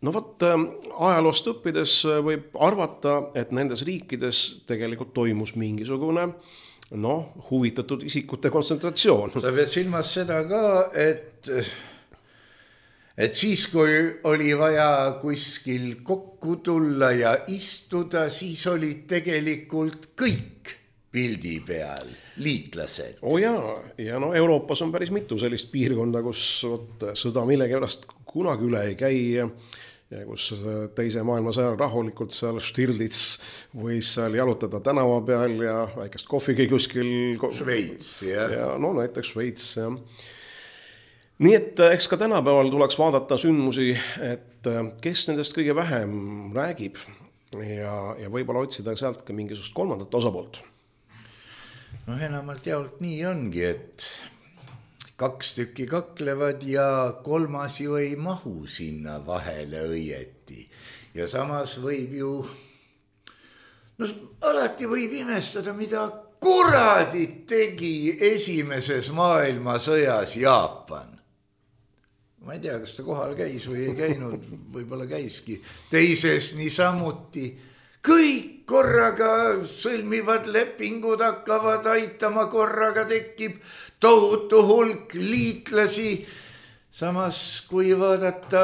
no võt, ajaloost õppides võib arvata, et nendes riikides tegelikult toimus mingisugune noh, huvitatud isikute kontsentratsioon. Sa pead silmas seda ka, et, et siis, kui oli vaja kuskil kokku tulla ja istuda, siis olid tegelikult kõik pildi peal, liitlased. O jaa, ja no Euroopas on päris mitu sellist piirkonda, kus võt, sõda millegipärast kunagi üle ei käi ja kus teise maailmasõja rahulikult seal Stirlitz võis seal jalutada tänava peal ja väikest kohvigi kuskil. Šveits, jah. Ja no näiteks Šveits, jah. Nii et eks ka tänapäeval tuleks vaadata sündmusi, et kes nendest kõige vähem räägib ja, ja võib-olla otsida sealt ka mingisugust kolmandat osapoolt. No enamalt jaolt nii ongi, et kaks tükki kaklevad ja kolmas ju ei mahu sinna vahele õieti. Ja samas võib ju, no alati võib imestada, mida kuradit tegi esimeses maailmasõjas Jaapan. Ma ei tea, kas ta kohal käis või ei käinud, võib-olla käiski. Teises niisamuti. Kõik korraga sõlmivad lepingud, hakkavad aitama, korraga tekib tohutu hulk liitlasi. Samas, kui vaadata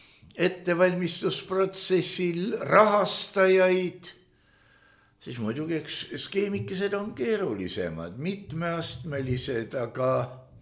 ettevalmistusprotsessil rahastajaid, siis muidugi eks skeemikesed on keerulisemad, mitmeastmelised, aga,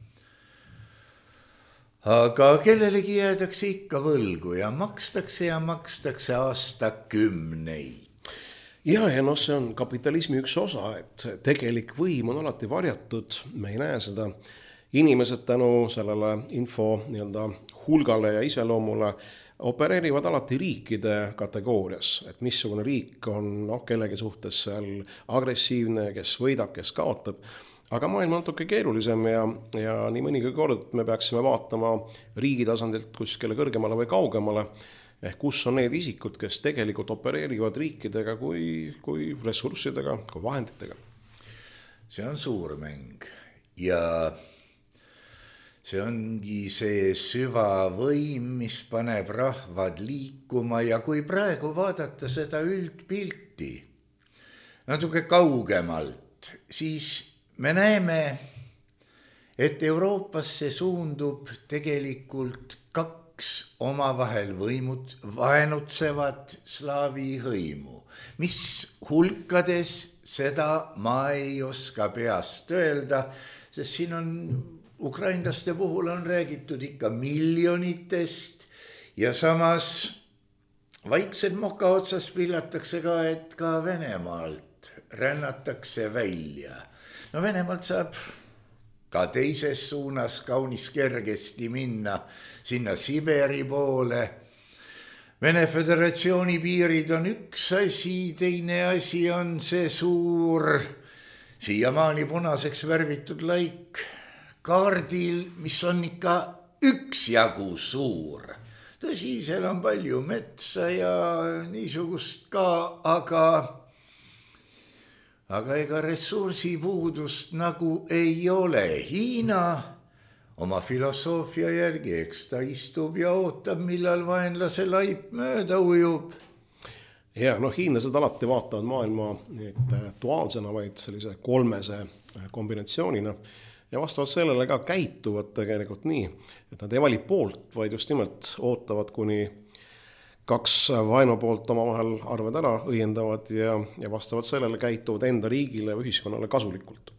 aga kellelegi jäädakse ikka võlgu ja makstakse ja makstakse aastakümneid. Ja, ja no see on kapitalismi üks osa, et tegelik võim on alati varjatud, me ei näe seda. Inimesed tänu sellele info nii-öelda hulgale ja iseloomule opereerivad alati riikide kategoorias, et missugune riik on no, kellegi suhtes seal agressiivne, kes võidab, kes kaotab. Aga maailm on natuke keerulisem ja, ja nii mõnigi kord me peaksime vaatama riigi tasandilt kuskile kõrgemale või kaugemale, ehk kus on need isikud, kes tegelikult opereerivad riikidega kui, kui ressurssidega, kui vahenditega. See on suur mäng ja see ongi see süvavõim, mis paneb rahvad liikuma ja kui praegu vaadata seda üldpilti natuke kaugemalt, siis me näeme, et Euroopasse suundub tegelikult kaks omavahel võimud, vaenutsevad slaavi hõimu. Mis hulkades, seda ma ei oska peast öelda, sest siin on ukrainlaste puhul on räägitud ikka miljonitest ja samas vaiksed moka otsas pillatakse ka, et ka Venemaalt rännatakse välja. No Venemaalt saab ka teises suunas kaunis kergesti minna sinna Siberi poole. Vene Föderatsiooni piirid on üks asi, teine asi on see suur, siiamaani punaseks värvitud laik kaardil, mis on ikka üksjagu suur. Tõsi, seal on palju metsa ja niisugust ka, aga aga ega ressursipuudust nagu ei ole. Hiina oma filosoofia järgi, eks ta istub ja ootab, millal vaenlase laip mööda ujub. Ja, no hiinlased alati vaatavad maailma duaalsena, vaid sellise kolmese kombinatsioonina ja vastavalt sellele ka käituvad tegelikult nii, et nad ei vali poolt, vaid just nimelt ootavad, kuni kaks vaenu poolt oma vahel arved ära õiendavad ja, ja vastavalt sellele käituvad enda riigile ja ühiskonnale kasulikult.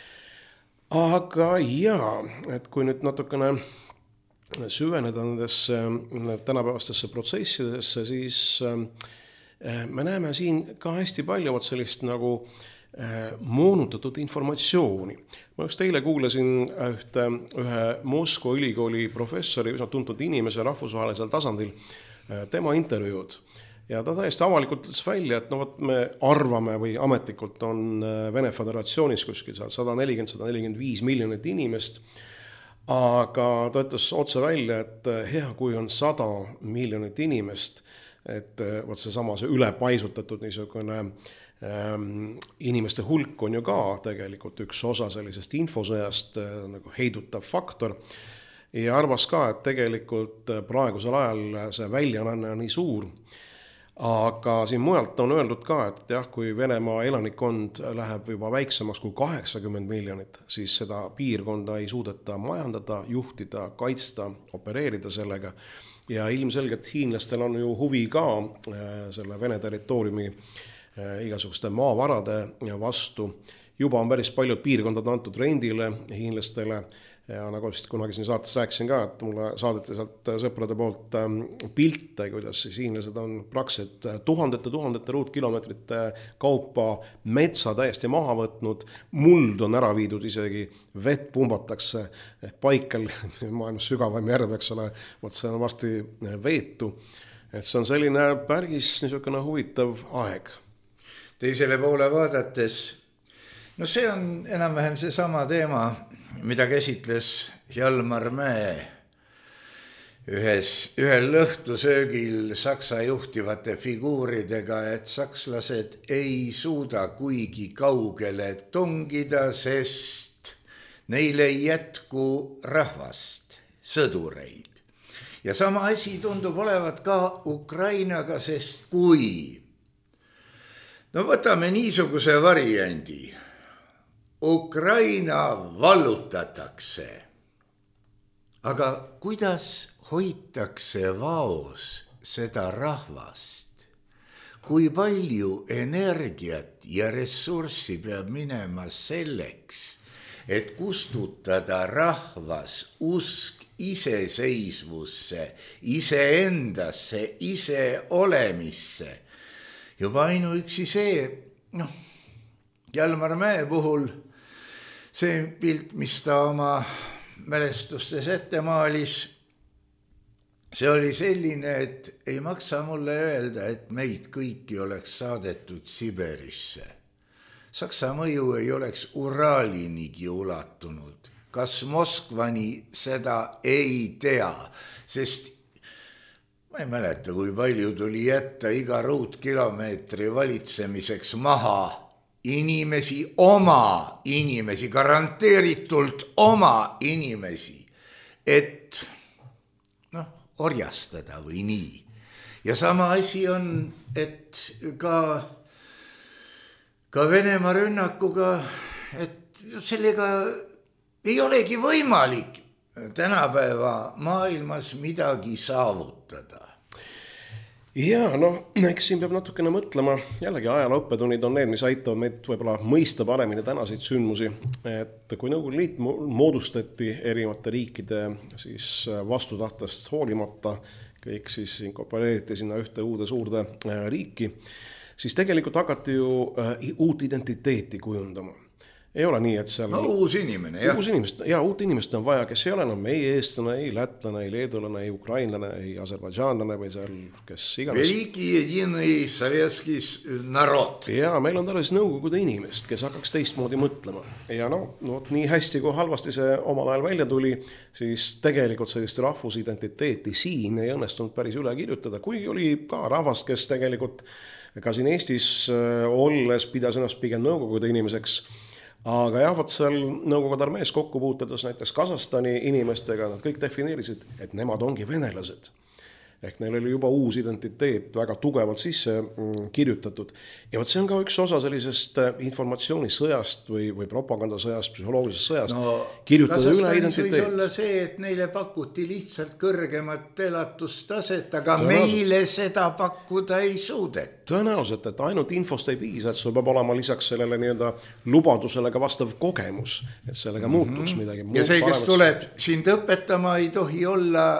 Aga jaa, et kui nüüd natukene süveneda nendesse tänapäevastesse protsessidesse, siis me näeme siin ka hästi palju sellist nagu moonutatud informatsiooni. Ma just eile kuulasin ühte, ühe Moskva ülikooli professori, üsna tuntud inimese rahvusvahelisel tasandil, tema intervjuud. Ja ta täiesti avalikult ütles välja, et no, võt, me arvame või ametlikult on Vene Föderatsioonis kuskil sada nelikümmend sada nelikümmend viis miljonit inimest, aga ta ütles otse välja, et hea, kui on sada miljonit inimest, et võt see sama see ülepaisutatud niisugune ähm, inimeste hulk on ju ka tegelikult üks osa sellisest infosõjast nagu heidutav faktor. ja arvas ka, et tegelikult praegusel ajal see väljananne on nii suur. Aga siin mujalt on öeldud ka, et jah, kui Venemaa elanikkond läheb juba väiksemaks kui kaheksakümmend miljonit, siis seda piirkonda ei suudeta majandada, juhtida, kaitsta, opereerida sellega. Ja ilmselgelt hiinlastel on ju huvi ka selle Vene territooriumi igasuguste maavarade vastu. Juba on päris paljud piirkondad antud rendile hiinlastele ja nagu vist kunagi siin saates rääkisin ka, et mulle saadeti sealt sõprade poolt pilte, kuidas siis hiinlased on praktiliselt tuhandete, tuhandete ruutkilomeetrite kaupa metsa täiesti maha võtnud, muld on ära viidud isegi, vett pumbatakse paikel, maailmas sügavaim järv, eks ole, võt see on vasti veetu. Et see on selline päris niisugune huvitav aeg. Teisele poole vaadates, no see on enam-vähem see sama teema, mida käsitles Hjalmar Mäe ühes, ühel õhtusöögil Saksa juhtivate figuuridega, et sakslased ei suuda kuigi kaugele tungida, sest neil ei jätku rahvast, sõdureid. Ja sama asi tundub olevat ka Ukrainaga, sest kui no võtame niisuguse variandi, Ukraina vallutatakse, aga kuidas hoitakse vaos seda rahvast? Kui palju energiat ja ressurssi peab minema selleks, et kustutada rahvas usk iseseisvusse, iseendasse, iseolemisse? Juba ainuüksi see, noh, Hjalmar Mäe puhul see pilt, mis ta oma mälestustes ette maalis, see oli selline, et ei maksa mulle öelda, et meid kõiki oleks saadetud Siberisse. Saksa mõju ei oleks Uralinigi ulatunud. Kas Moskvani seda ei tea, sest ma ei mäleta, kui palju tuli jätta iga ruutkilomeetri valitsemiseks maha inimesi, oma inimesi, garanteeritult oma inimesi, et noh, orjastada või nii. Ja sama asi on, et ka, ka Venemaa rünnakuga, et sellega ei olegi võimalik tänapäeva maailmas midagi saavutada. Ja, no eks siin peab natukene mõtlema, jällegi ajaloo õppetunnid on need, mis aitavad meid võib-olla mõista paremini tänaseid sündmusi, et kui Nõukogude Liit moodustati erinevate riikide siis vastutahtest hoolimata, kõik siis inkorporeeriti sinna ühte uude suurde riiki, siis tegelikult hakati ju uut identiteeti kujundama. Ei ole nii, et seal... No uus inimene, jah. Uus inimest, ja uut inimest on vaja, kes ei ole enam ei eestlane, ei lätlane, ei leedulane, ei ukrainlane, ei aserbaidžaanlane või seal, kes iganes. Veliki jedinõi sovetskis narod. Ja meil on tarvis nõukogude inimest, kes hakkaks teistmoodi mõtlema. Ja no, no nii hästi, kui halvasti see omal ajal välja tuli, siis tegelikult sellist rahvusidentiteeti siin ei õnnestunud päris üle kirjutada, kuigi oli ka rahvast, kes tegelikult ka siin Eestis olles pidas ennast pigem nõukogude inimeseks. Aga jah, võt seal Nõukogude armees kokku puutedes näiteks Kasahstani inimestega, nad kõik defineerisid, et nemad ongi venelased. Ehk neil oli juba uus identiteet väga tugevalt sisse kirjutatud. Ja võt see on ka üks osa sellisest informatsioonisõjast või, või propagandasõjast, psühholoogilisest sõjast. No, kirjutada üle identiteet. Võis olla see, et neile pakuti lihtsalt kõrgemat elatustaset, aga meile seda pakkuda ei suudet. Tõenäoliselt, et ainult infost ei piisa, et sul peab olema lisaks sellele nii-öelda lubadusele ka vastav kogemus, et sellega muutuks midagi. Ja see, kes tuleb sind õpetama, ei tohi olla,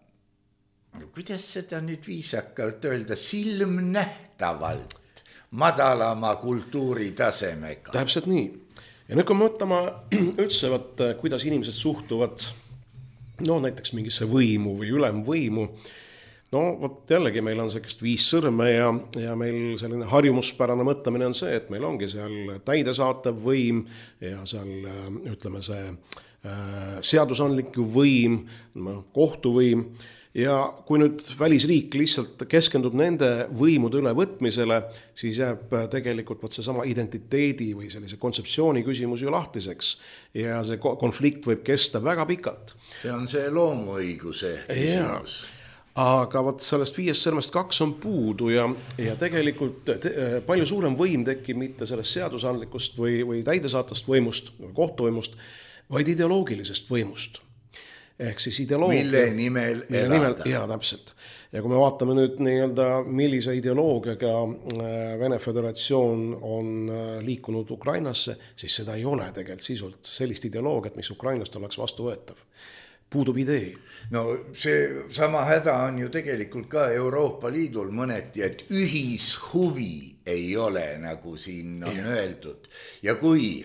kuidas seda nüüd viisakalt öelda, silmnähtavalt madalama kultuuritasemega. Täpselt nii. Ja nüüd kui mõtlema üldse, võt, kuidas inimesed suhtuvad no näiteks mingisse võimu või ülemvõimu, no võt jällegi meil on sellist viis sõrme ja, ja meil selline harjumuspärane mõtlemine on see, et meil ongi seal täidesaatev võim ja seal ütleme see seadusandlik võim, kohtuvõim ja kui nüüd välisriik lihtsalt keskendub nende võimude üle võtmisele, siis jääb tegelikult võt see sama identiteedi või sellise kontseptsiooni küsimus ju lahtiseks ja see konflikt võib kesta väga pikalt. See on see loomuõiguse küsimus. Aga võt sellest viiest sõrmest kaks on puudu ja, ja tegelikult te, palju suurem võim tekib mitte sellest seadusandlikust või, või täidesaatast võimust, kohtovõimust, vaid ideoloogilisest võimust. Ehk siis ideoloogia, mille nimel mille nimel, jaa, täpselt. Ja kui me vaatame nüüd nii-öelda, millise ideoloogiaga Vene Föderatsioon on liikunud Ukrainasse, siis seda ei ole tegelikult sisult sellist ideoloogiat, mis Ukrainast oleks vastu võetav. Puudub idee. No see sama häda on ju tegelikult ka Euroopa Liidul mõneti, et ühishuvi ei ole, nagu siin on ja. Öeldud. Ja kui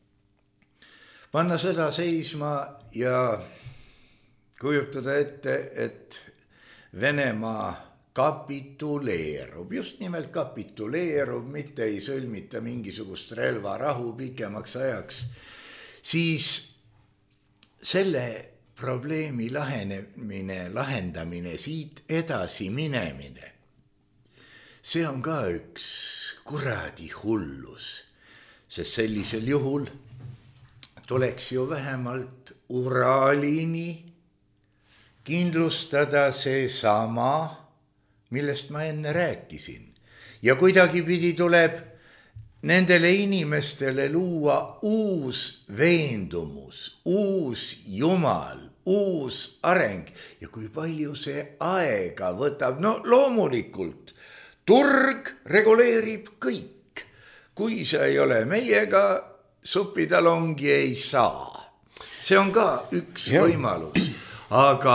panna seda seisma ja kujutada ette, et Venemaa kapituleerub, just nimelt kapituleerub, mitte ei sõlmita mingisugust relvarahu pikemaks ajaks, siis selle probleemi lahenemine, lahendamine, siit edasi minemine, see on ka üks kuradi hullus, sest sellisel juhul tuleks ju vähemalt Uraalini kindlustada see sama, millest ma enne rääkisin. Ja kuidagi pidi tuleb nendele inimestele luua uus veendumus, uus Jumal, uus areng. Ja kui palju see aega võtab, no loomulikult, turg reguleerib kõik. Kui see ei ole meiega, supitalongi ei saa. See on ka üks ja. Võimalus. Aga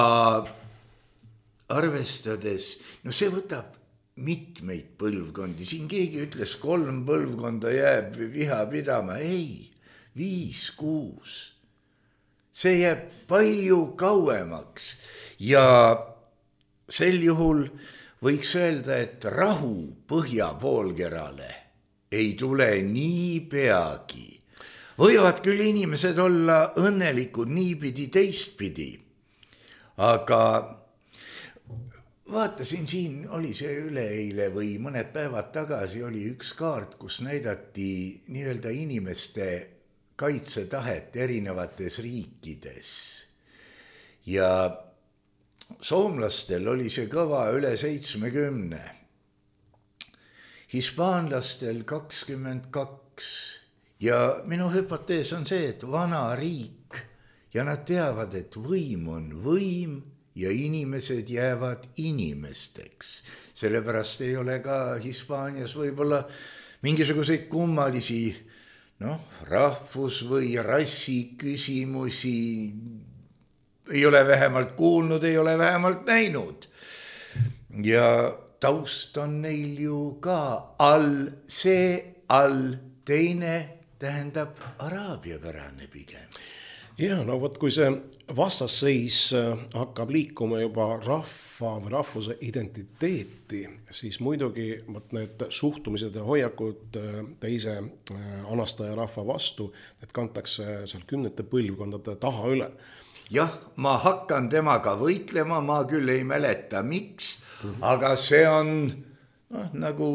arvestades, no see võtab mitmeid põlvkondi. Siin keegi ütles, kolm põlvkonda jääb viha pidama. Ei, viis, kuus. See jääb palju kauemaks. Ja sel juhul võiks öelda, et rahu põhjapoolkerale ei tule nii peagi. Võivad küll inimesed olla õnnelikud niipidi teistpidi. Aga vaatasin siin, oli see üleeile või mõned päevad tagasi oli üks kaart, kus näidati nii-öelda inimeste kaitsetahet erinevates riikides. Ja soomlastel oli see kõva üle seitsmekümne. Hispaanlastel kakskümmend kaks. Ja minu hüpotees on see, et vana riik ja nad teavad, et võim on võim ja inimesed jäävad inimesteks. Sellepärast ei ole ka Hispaanias võib-olla mingisuguseid kummalisi no, rahvus- või rassi küsimusi. Ei ole vähemalt kuulnud, ei ole vähemalt näinud. Ja taust on neil ju ka all, see all, teine tähendab araabiapärane pigem. Ja, no võt, kui see vastasseis hakkab liikuma juba rahva või rahvuse identiteeti, siis muidugi võt, need suhtumised ja hoiakud teise anastaja rahva vastu, need kantakse seal kümnete põlvkondade taha üle. Jah, ma hakkan temaga võitlema, ma küll ei mäleta miks, mm-hmm. aga see on no, nagu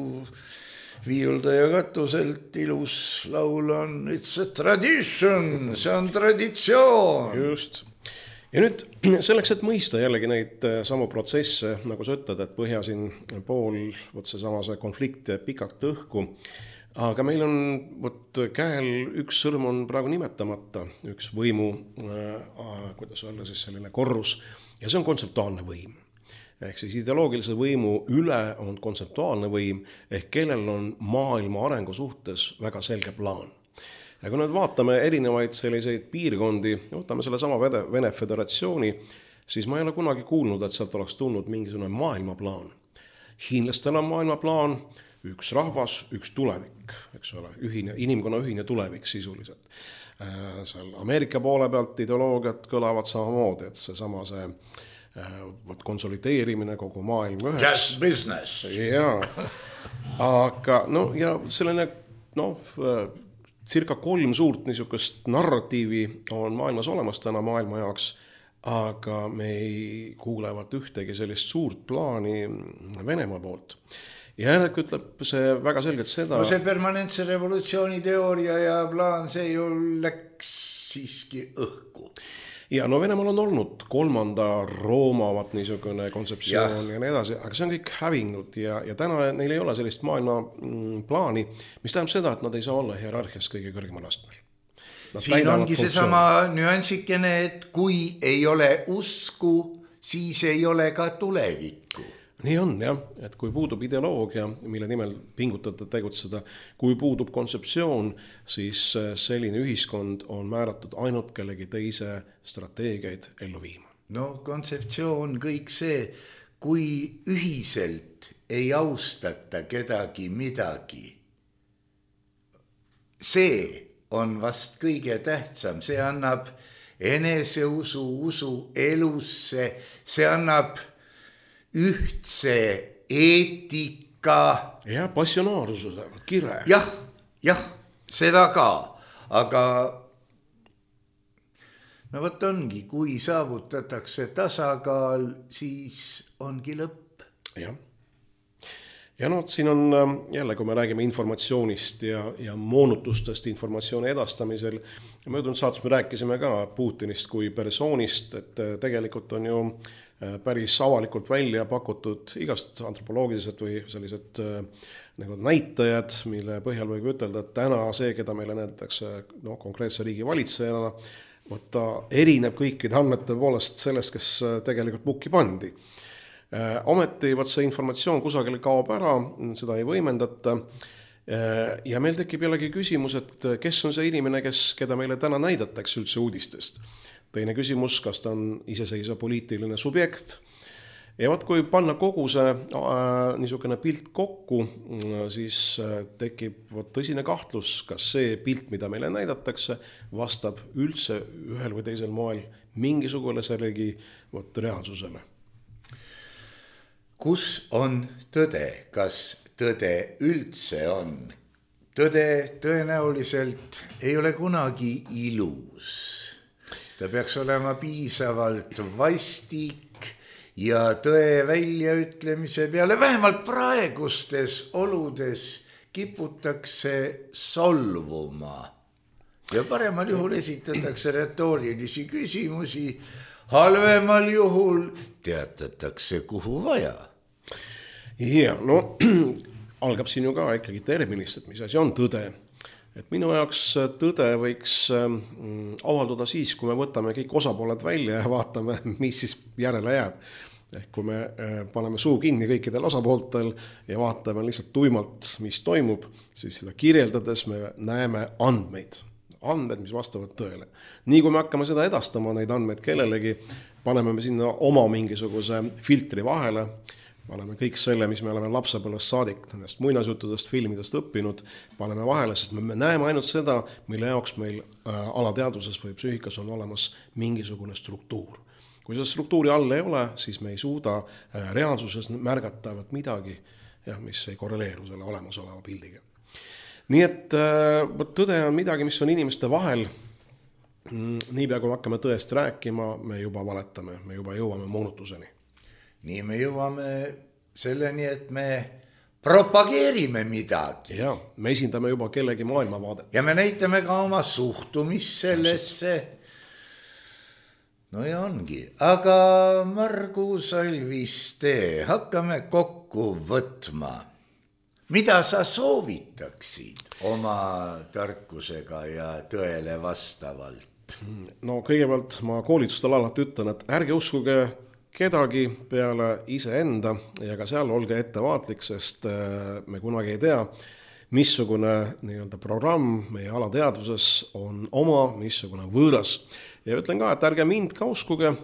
viiuldaja katuselt ilus laul on it's a tradition, see on traditsioon. Just. Ja nüüd selleks, et mõista jällegi neid samu protsesse, nagu sa ütled, et põhja siin pool, võt see sama see konflikt pikalt õhku, aga meil on võt käel üks sõrm on praegu nimetamata, üks võimu, äh, kuidas öelda siis selline korrus, ja see on kontseptuaalne võim. Ehk siis ideoloogilise võimu üle on kontseptuaalne võim, ehk kellel on maailma arengu suhtes väga selge plaan. Ja kui nüüd vaatame erinevaid selliseid piirkondi, võtame selle sama Vene Föderatsiooni, siis ma ei ole kunagi kuulnud, et sealt oleks tulnud mingisugune maailmaplaan. Hiinlastel on maailmaplaan, üks rahvas, üks tulevik, eks ole, ühine, inimkonna ühine tulevik sisuliselt. Seal Ameerika poole pealt ideoloogiat kõlavad samamoodi, et see sama see konsolideerimine kogu maailm üheks. Just business. Jaa, aga no ja selline no, circa kolm suurt niisugust narratiivi on maailmas olemas täna maailma jaoks, aga me ei kuulevat ühtegi sellist suurt plaani Venemaa poolt. Ja järelikult ütleb see väga selgelt seda... No see permanentse revolutsiooni teooria ja plaan, see ju läks siiski õhku. Ja no Venemaal on olnud kolmanda Rooma vat niisugune kontseptsioon ja, ja nii edasi, aga see on kõik hävinud ja, ja täna neil ei ole sellist maailma plaani, mis tähendab seda, et nad ei saa olla hierarhias kõige kõrgemal astmel. Siin ongi see sama nüansikene, et kui ei ole usku, siis ei ole ka tulevikku. Nii on jah, et kui puudub ideoloogia, mille nimel pingutada tegutseda, kui puudub kontseptsioon, siis selline ühiskond on määratud ainult kellegi teise strateegiaid ellu viima. No kontseptsioon kõik see, kui ühiselt ei austata kedagi midagi, see on vast kõige tähtsam, see annab eneseusu, usu elusse, see annab ühtse eetika. Ja passionaarsuse, kire. Jah, jah, seda ka, aga no võt ongi, kui saavutatakse tasakaal, siis ongi lõpp. Jah. Ja no siin on jälle, kui me räägime informatsioonist ja, ja moonutustest informatsiooni edastamisel, möödunud saates me rääkisime ka Putinist kui persoonist, et tegelikult on ju päris avalikult välja pakutud igast antropoloogilised või sellised nagu näitajad, mille põhjal võib ütelda, et täna see, keda meile näidatakse no, konkreetse riigi valitsejana, ta erineb kõikide andmete poolest sellest, kes tegelikult pukki pandi. Ometi võt see informatsioon kusagil kaob ära, seda ei võimendata ja meil tekib jällegi küsimus, et kes on see inimene, kes, keda meile täna näidatakse üldse uudistest. Teine küsimus, kas ta on iseseisva poliitiline subjekt ja vaat kui panna kogu see äh, niisugune pilt kokku, siis tekib vaat tõsine kahtlus, kas see pilt, mida meile näidatakse, vastab üldse ühel või teisel moel mingisugune sellegi vaat reaalsusele. Kus on tõde? Kas tõde üldse on? Tõde tõenäoliselt ei ole kunagi ilus. Ta peaks olema piisavalt vastik ja tõe väljaütlemise peale, vähemalt praegustes oludes kiputakse solvuma. Ja paremal juhul esitatakse retoorilisi küsimusi, halvemal juhul teatatakse kuhu vaja. Ja, no algab siin ju ka ikkagi terminist, et mis asi on tõde. Et minu jaoks tõde võiks avalduda siis, kui me võtame kõik osapooled välja ja vaatame, mis siis järele jääb. Ehk kui me paneme suu kinni kõikidel osapooltel ja vaatame lihtsalt tuimalt, mis toimub, siis seda kirjeldades me näeme andmeid. Andmed, mis vastavad tõele. Nii kui me hakkame seda edastama, neid andmeid kellelegi, paneme me sinna oma mingisuguse filtri vahele, paneme kõik selle, mis me oleme lapsepõlvest saadik, nendest muinasjuttudest, filmidest õppinud, paneme vahele, sest me näeme ainult seda, mille jaoks meil alateaduses või psüühikas on olemas mingisugune struktuur. Kui seda struktuuri all ei ole, siis me ei suuda reaalsuses märgata midagi, ja, mis ei korreleeru selle olemasoleva pildiga. Nii et tõde on midagi, mis on inimeste vahel. Niipea kui me hakkame tõest rääkima, me juba valetame, me juba jõuame moonutuseni. Nii me jõuame selleni, et me propageerime midagi. Ja, me esindame juba kellegi maailmavaadet. Ja me näitame ka oma suhtumist sellesse. No ja ongi. Aga Margus Alviste, hakkame kokku võtma. Mida sa soovitaksid oma tarkusega ja tõele vastavalt? No kõigepealt ma koolitustel alati ütlen, et ärge uskuge kedagi peale iseenda ja ka seal olge ettevaatlik, sest me kunagi ei tea, missugune nii-öelda programm meie alateadvuses on oma, missugune võõras. Ja ütlen ka, et ärge mind ka uskuge,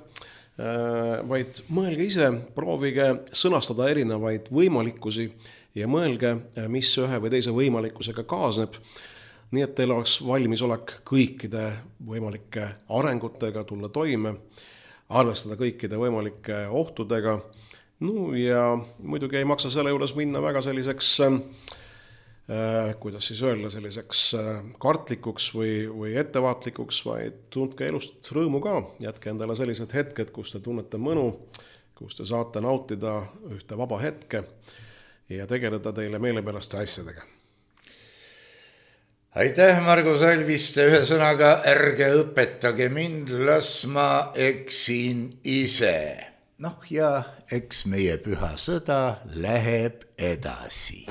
vaid mõelge ise, proovige sõnastada erinevaid võimalikkusi ja mõelge, mis ühe või teise võimalikkusega kaasneb, nii et teil oleks valmisolek kõikide võimalike arengutega tulla toime, arvestada kõikide võimalike ohtudega, no ja muidugi ei maksa selle juures minna väga selliseks kuidas siis öelda, selliseks kartlikuks või, või ettevaatlikuks, vaid tundke elust rõõmu ka. Jätke endale sellised hetked, kus te tunnete mõnu, kus te saate nautida ühte vaba hetke ja tegeleda teile meelepäraste asjadega. Aitäh, Margo Salviste, ühe sõnaga ärge õpetage mind, las ma eksin ise. Noh ja eks meie püha sõda läheb edasi.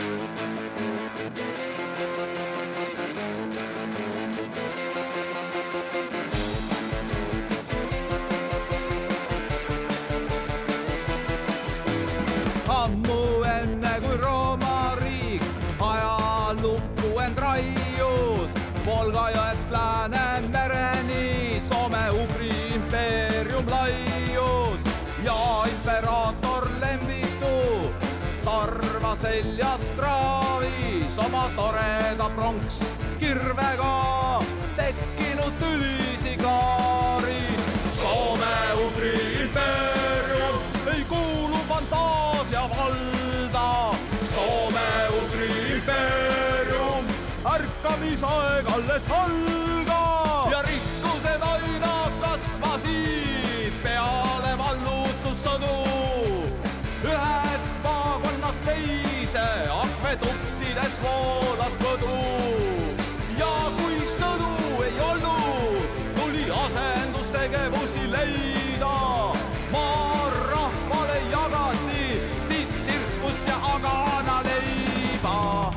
Ammu enne kui Rooma riik ajalukku end raius, Volga jõest Läänemereni Soome-Ugri impeerium laius ja imperaator Lembitu tarva seljast raavis oma toreda pronks kirvega tekkinud tülisi kaaris. Soome-Ugri impeerium ei kuulu fantaasia valda. Soome-Ugri impeerium ärkamisaeg alles algab ja rikkused aina kasvasid peale vallutussõdu. Ühest maakonnast teise akveduktides voolas kõdu ja kui sõdu ei olnud, tuli asendustegevusi leida. Maa rahvale jagati siis tsirkust ja agana leiba.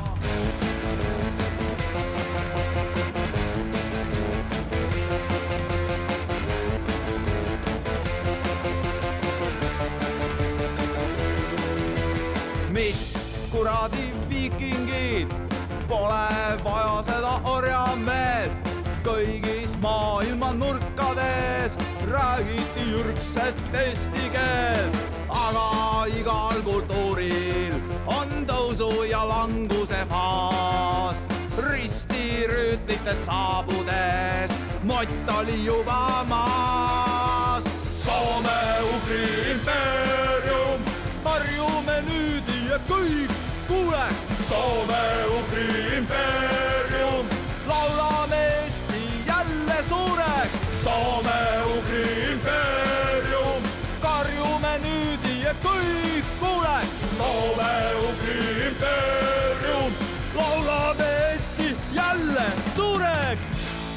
Mis kuradi viikingid, pole vaja seda orjameed. Kõigis maailma nurkades räägiti jürgset eesti keelt, aga igal kultuuril on tõusu ja languse faas. Ristirüütlite saabudes mott oli juba maas. Soome-Ugri impeerium, harjume nüüd ja kõik kuuleks. Soome-Ugri impeerium, laulame Eesti jälle suureks. Soome-Ugri impeerium, karjume nüüd ja kõik kuuleks. Soome-Ugri impeerium, laulame Eesti jälle suureks.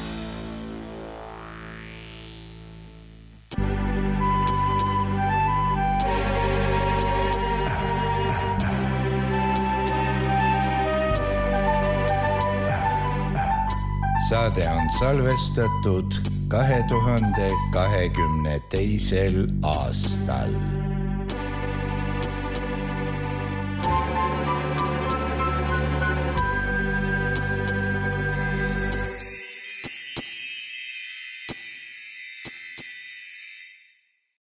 Saade on salvestatud kahe tuhande kahekümne teisel aastal.